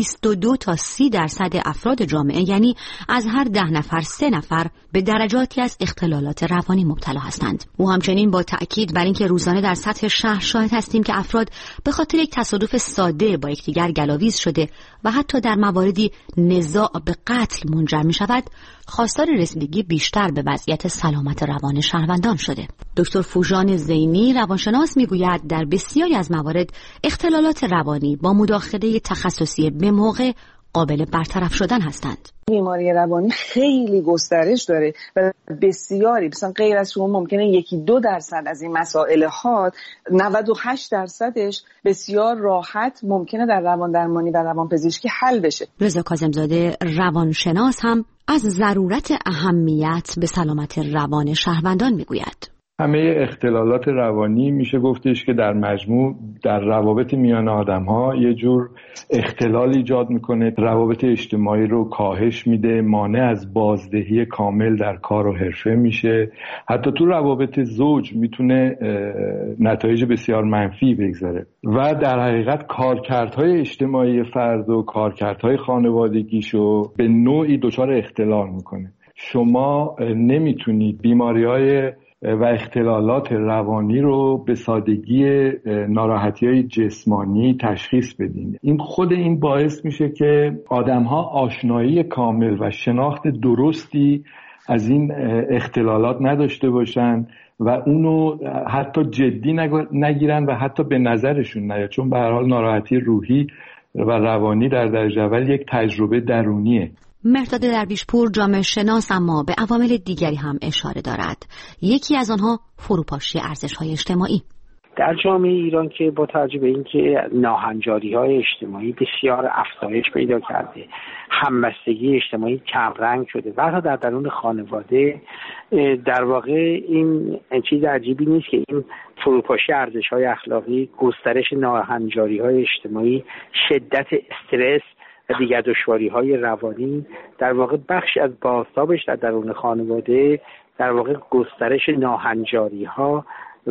22 تا 30% افراد جامعه، یعنی از هر 10 نفر 3 نفر به درجاتی از اختلالات روانی مبتلا هستند. او همچنین با تأکید بر اینکه روزانه در سطح شهر شاهد هستیم که افراد به خاطر یک تصادف ساده با یکدیگر گلاویز شده و حتی در مواردی نزاع به قتل منجر می شود، خواستار رسیدگی بیشتر به وضعیت سلامت روان شهروندان شده. دکتر فوژان زینی روانشناس میگوید در بسیاری از موارد اختلالات روانی با مداخله تخصصی به موقع قابل برطرف شدن هستند. بیماری روانی خیلی گسترش داره و بسیاری، مثلا غیر از شما ممکنه 1-2% از این مسائل ها 98%ش بسیار راحت ممکنه در روان درمانی و روان پزشکی حل بشه. رضا کاظمزاده روانشناس هم از ضرورت اهمیت به سلامت روان شهروندان میگوید. همه اختلالات روانی میشه گفتش که در مجموع در روابط میان آدم‌ها یه جور اختلال ایجاد میکنه، روابط اجتماعی رو کاهش میده، مانع از بازدهی کامل در کار و حرفه میشه. حتی تو روابط زوج میتونه نتایج بسیار منفی بگذاره و در حقیقت کارکردهای اجتماعی فرد و کارکردهای خانوادگیشو به نوعی دچار اختلال میکنه. شما نمیتونید بیماری‌های و اختلالات روانی رو به سادگی ناراحتی‌های جسمانی تشخیص بدین. این باعث میشه که آدم‌ها آشنایی کامل و شناخت درستی از این اختلالات نداشته باشن و اونو حتی جدی نگیرن و حتی به نظرشون نیاد، چون به هر حال ناراحتی روحی و روانی در درجه اول یک تجربه درونیه. مهرداد درویشپور جامعه شناس اما به عوامل دیگری هم اشاره دارد. یکی از آنها فروپاشی ارزش‌های اجتماعی. در جامعه ایران که با توجه به اینکه ناهنجاری‌های اجتماعی بسیار افزایش پیدا کرده، همبستگی اجتماعی کمرنگ شده و حتی در درون خانواده، در واقع این چیز عجیبی نیست که این فروپاشی ارزش‌های اخلاقی، گسترش ناهنجاری‌های اجتماعی، شدت استرس و دیگر دشواری‌های روانی در واقع بخشی از بازتابش در درون خانواده در واقع گسترش ناهنجاری‌ها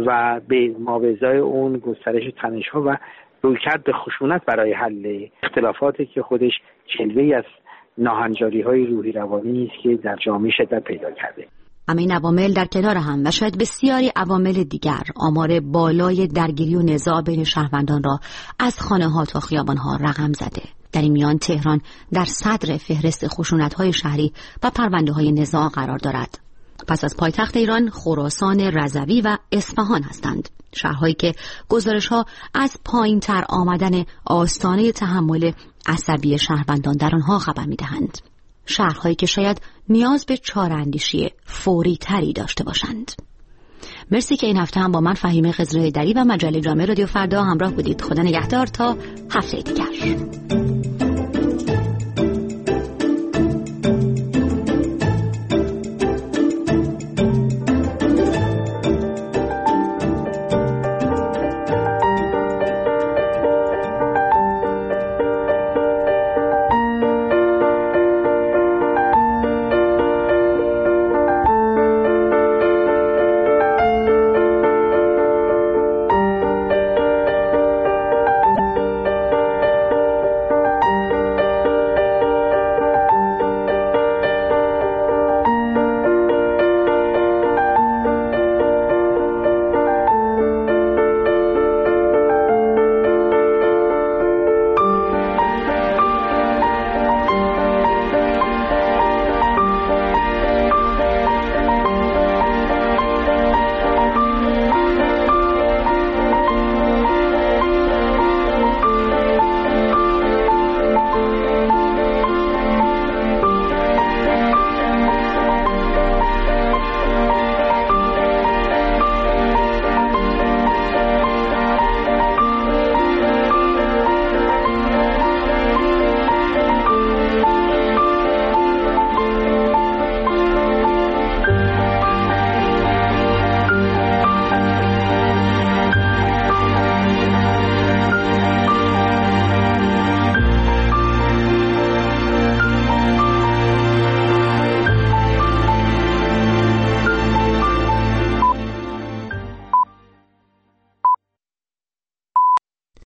و به مابعضای اون گسترش تنش‌ها و رویکرد به خشونت برای حل اختلافاتی که خودش جلوه‌ای از ناهنجاری‌های روحی روانی است که در جامعه شدت پیدا کرده. اما این عوامل در کنار هم و شاید بسیاری عوامل دیگر آمار بالای درگیری و نزاع بین شهروندان را از خانه‌ها تا خیابان‌ها رقم زده. در این میان تهران در صدر فهرست خشونت‌های شهری و پرونده‌های نزاع قرار دارد. پس از پایتخت ایران خراسان، رضوی و اصفهان هستند، شهرهایی که گزارش‌ها از پایین‌تر آمدن آستانه تحمل عصبی شهروندان در آنها خبر می‌دهند. شهرهایی که شاید نیاز به چاره‌اندیشی فوری تری داشته باشند. مرسی که این هفته هم با من فهیمه خضره‌ایدری و مجله جامعه رادیو فردا همراه بودید. خدا نگهدار تا هفته دیگر.